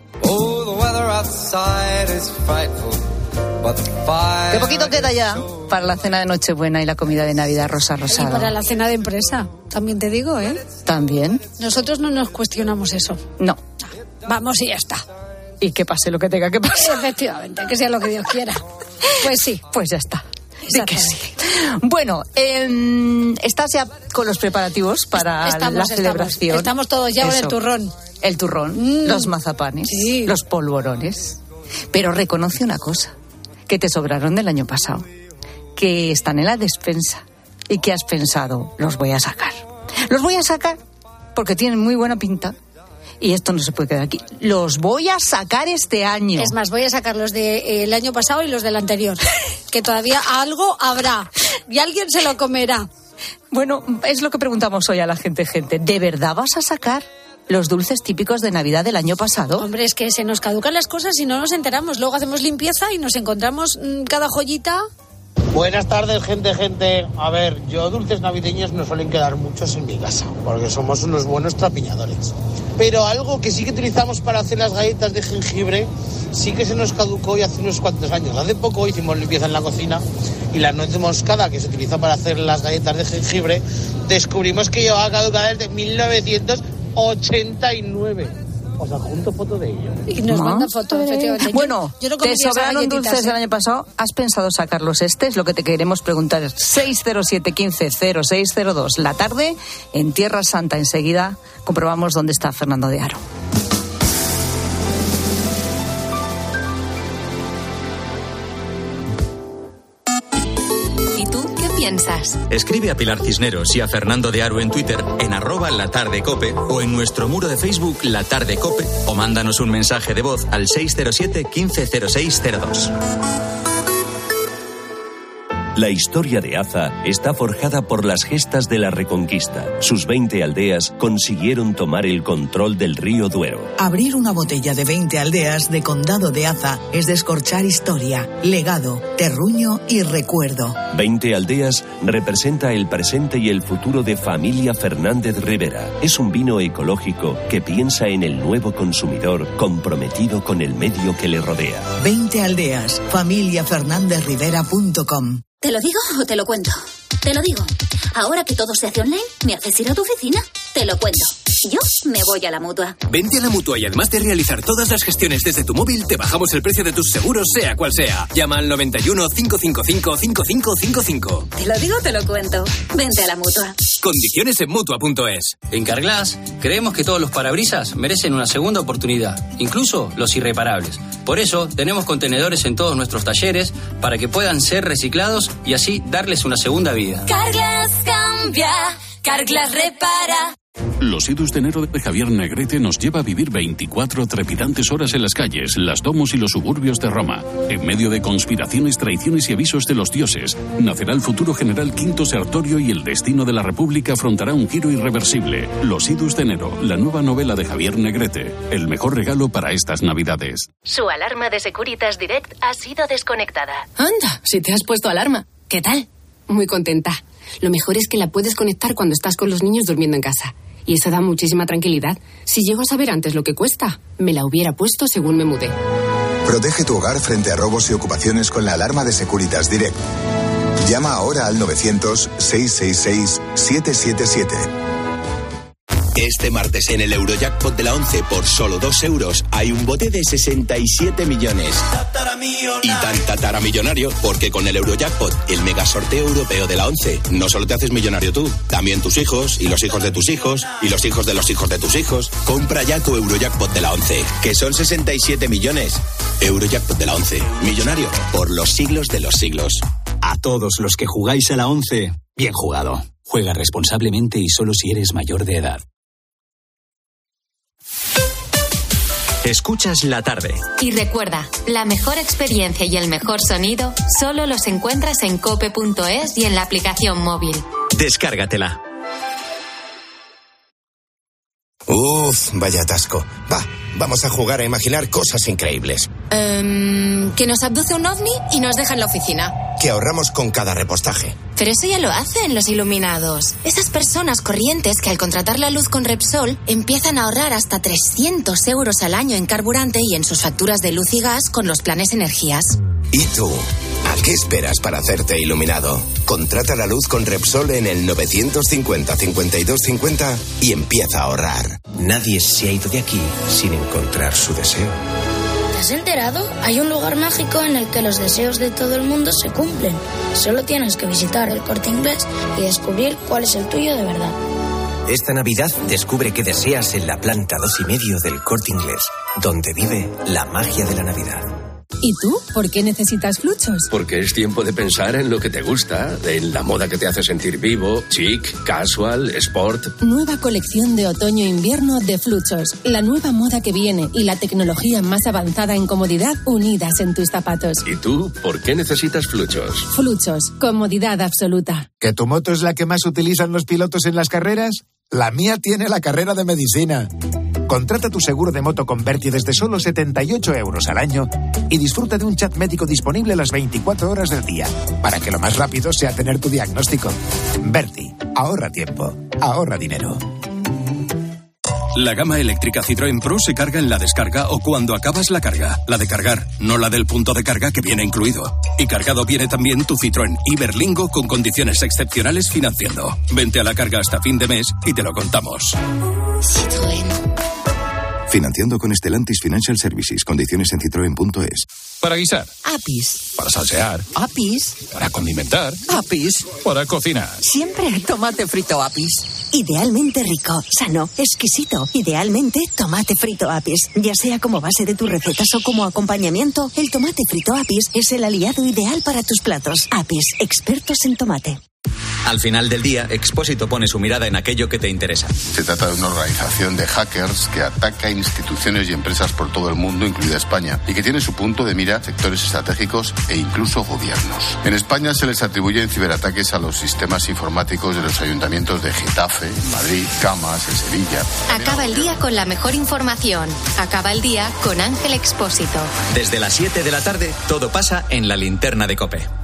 Qué poquito queda ya para la cena de Nochebuena y la comida de Navidad, Rosa Rosado. Y para la cena de empresa, también te digo, ¿eh? También. Nosotros no nos cuestionamos eso. No. Vamos y ya está. Y que pase lo que tenga que pasar. Efectivamente, que sea lo que Dios quiera. Pues sí. Pues ya está. Sí que sí. Bueno, eh, ¿estás ya con los preparativos para estamos, la celebración? Estamos, estamos todos ya con el turrón. El turrón, mm. los mazapanes, sí. los polvorones. Pero reconoce una cosa, que te sobraron del año pasado, que están en la despensa y que has pensado, los voy a sacar. Los voy a sacar porque tienen muy buena pinta. Y esto no se puede quedar aquí. Los voy a sacar este año. Es más, voy a sacar los del año pasado y los del anterior. Que todavía algo habrá. Y alguien se lo comerá. Bueno, es lo que preguntamos hoy a la gente, gente. ¿De verdad vas a sacar los dulces típicos de Navidad del año pasado? Hombre, es que se nos caducan las cosas y no nos enteramos. Luego hacemos limpieza y nos encontramos mmm, cada joyita. Buenas tardes, gente, gente. A ver, yo dulces navideños no suelen quedar muchos en mi casa, porque somos unos buenos trapiñadores. Pero algo que sí que utilizamos para hacer las galletas de jengibre, sí que se nos caducó y hace unos cuantos años. Hace poco hicimos limpieza en la cocina y la nuez moscada que se utiliza para hacer las galletas de jengibre, descubrimos que llevaba caducada desde mil novecientos ochenta y nueve. os adjunto foto de ello. Y nos ¿No? manda fotos, efectivamente. Bueno, yo, yo no te comería esas sobraron galletitas, dulces ¿eh? el año pasado. ¿Has pensado sacarlos este? Es lo que te queremos preguntar. seis cero siete, uno cinco, cero seis cero dos. La tarde, en Tierra Santa. Enseguida comprobamos dónde está Fernando de Aro. Piensas. Escribe a Pilar Cisneros y a Fernando de Aro en Twitter en arroba La Tarde Cope o en nuestro muro de Facebook La Tarde Cope o mándanos un mensaje de voz al seis cero siete, uno cinco cero seis cero dos. La historia de Aza está forjada por las gestas de la Reconquista. Sus veinte aldeas consiguieron tomar el control del río Duero. Abrir una botella de veinte aldeas de Condado de Aza es descorchar historia, legado, terruño y recuerdo. veinte aldeas representa el presente y el futuro de Familia Fernández Rivera. Es un vino ecológico que piensa en el nuevo consumidor comprometido con el medio que le rodea. veinte aldeas, familia fernández rivera punto com. ¿Te lo digo o te lo cuento? Te lo digo. Ahora que todo se hace online, ¿me haces ir a tu oficina? Te lo cuento. Yo me voy a la Mutua. Vente a la Mutua y además de realizar todas las gestiones desde tu móvil, te bajamos el precio de tus seguros, sea cual sea. Llama al noventa y uno, cinco cinco cinco, cinco cinco cinco cinco. Te lo digo o te lo cuento. Vente a la Mutua. Condiciones en Mutua punto es. En Carglass creemos que todos los parabrisas merecen una segunda oportunidad, incluso los irreparables. Por eso tenemos contenedores en todos nuestros talleres para que puedan ser reciclados y así darles una segunda vida. Carglass cambia, Carglass repara. Los idus de enero de Javier Negrete nos lleva a vivir veinticuatro trepidantes horas en las calles, las domos y los suburbios de Roma. En medio de conspiraciones, traiciones y avisos de los dioses, nacerá el futuro general Quinto Sertorio y el destino de la República afrontará un giro irreversible. Los idus de enero, la nueva novela de Javier Negrete. El mejor regalo para estas Navidades. Su alarma de Securitas Direct ha sido desconectada. Anda, si te has puesto alarma. ¿Qué tal? Muy contenta. Lo mejor es que la puedes conectar cuando estás con los niños durmiendo en casa. Y eso da muchísima tranquilidad. Si llego a saber antes lo que cuesta, me la hubiera puesto según me mudé. Protege tu hogar frente a robos y ocupaciones con la alarma de Securitas Direct. Llama ahora al novecientos, seiscientos sesenta y seis, setecientos setenta y siete. Este martes en el Eurojackpot de la once, por solo dos euros, hay un bote de sesenta y siete millones. Y tan tataramillonario, porque con el Eurojackpot, el mega sorteo europeo de la once, no solo te haces millonario tú, también tus hijos, y los hijos de tus hijos, y los hijos de los hijos de tus hijos. Compra ya tu Eurojackpot de la once, que son sesenta y siete millones. Eurojackpot de la once, millonario por los siglos de los siglos. A todos los que jugáis a la once, bien jugado. Juega responsablemente y solo si eres mayor de edad. Escuchas La Tarde. Y recuerda, la mejor experiencia y el mejor sonido solo los encuentras en cope punto es y en la aplicación móvil. Descárgatela. Uf, vaya atasco. Va, vamos a jugar a imaginar cosas increíbles. Um, que nos abduce un ovni y nos deja en la oficina. Que ahorramos con cada repostaje. Pero eso ya lo hacen los iluminados. Esas personas corrientes que al contratar la luz con Repsol empiezan a ahorrar hasta trescientos euros al año en carburante y en sus facturas de luz y gas con los planes energías. ¿Y tú? ¿A qué esperas para hacerte iluminado? Contrata la luz con Repsol en el novecientos cincuenta, cincuenta y dos cincuenta y empieza a ahorrar. Nadie se ha ido de aquí sin encontrar su deseo. ¿Te has enterado? Hay un lugar mágico en el que los deseos de todo el mundo se cumplen. Solo tienes que visitar el Corte Inglés y descubrir cuál es el tuyo de verdad. Esta Navidad descubre qué deseas en la planta dos y medio del Corte Inglés, donde vive la magia de la Navidad. ¿Y tú? ¿Por qué necesitas Fluchos? Porque es tiempo de pensar en lo que te gusta, en la moda que te hace sentir vivo, chic, casual, sport. Nueva colección de otoño-invierno de Fluchos. La nueva moda que viene y la tecnología más avanzada en comodidad unidas en tus zapatos. ¿Y tú? ¿Por qué necesitas Fluchos? Fluchos. Comodidad absoluta. ¿Que tu moto es la que más utilizan los pilotos en las carreras? La mía tiene la carrera de medicina. Contrata tu seguro de moto con Berti desde solo setenta y ocho euros al año y disfruta de un chat médico disponible las veinticuatro horas del día, para que lo más rápido sea tener tu diagnóstico. Berti, ahorra tiempo, ahorra dinero. La gama eléctrica Citroën Pro se carga en la descarga o cuando acabas la carga. La de cargar, no la del punto de carga que viene incluido. Y cargado viene también tu Citroën Iberlingo con condiciones excepcionales financiando. Vente a la carga hasta fin de mes y te lo contamos. Citroën. Financiando con Stellantis Financial Services. Condiciones en citroen punto es. Para guisar. Apis. Para salsear. Apis. Para condimentar. Apis. Para cocinar. Siempre tomate frito Apis. Idealmente rico, sano, exquisito. Idealmente tomate frito Apis. Ya sea como base de tus recetas o como acompañamiento, el tomate frito Apis es el aliado ideal para tus platos. Apis, expertos en tomate. Al final del día, Expósito pone su mirada en aquello que te interesa. Se trata de una organización de hackers que ataca instituciones y empresas por todo el mundo, incluida España, y que tiene su punto de mira sectores estratégicos e incluso gobiernos. En España se les atribuyen ciberataques a los sistemas informáticos de los ayuntamientos de Getafe, Madrid, Camas, en Sevilla. Acaba el día con la mejor información. Acaba el día con Ángel Expósito. Desde las siete de la tarde, todo pasa en la linterna de COPE.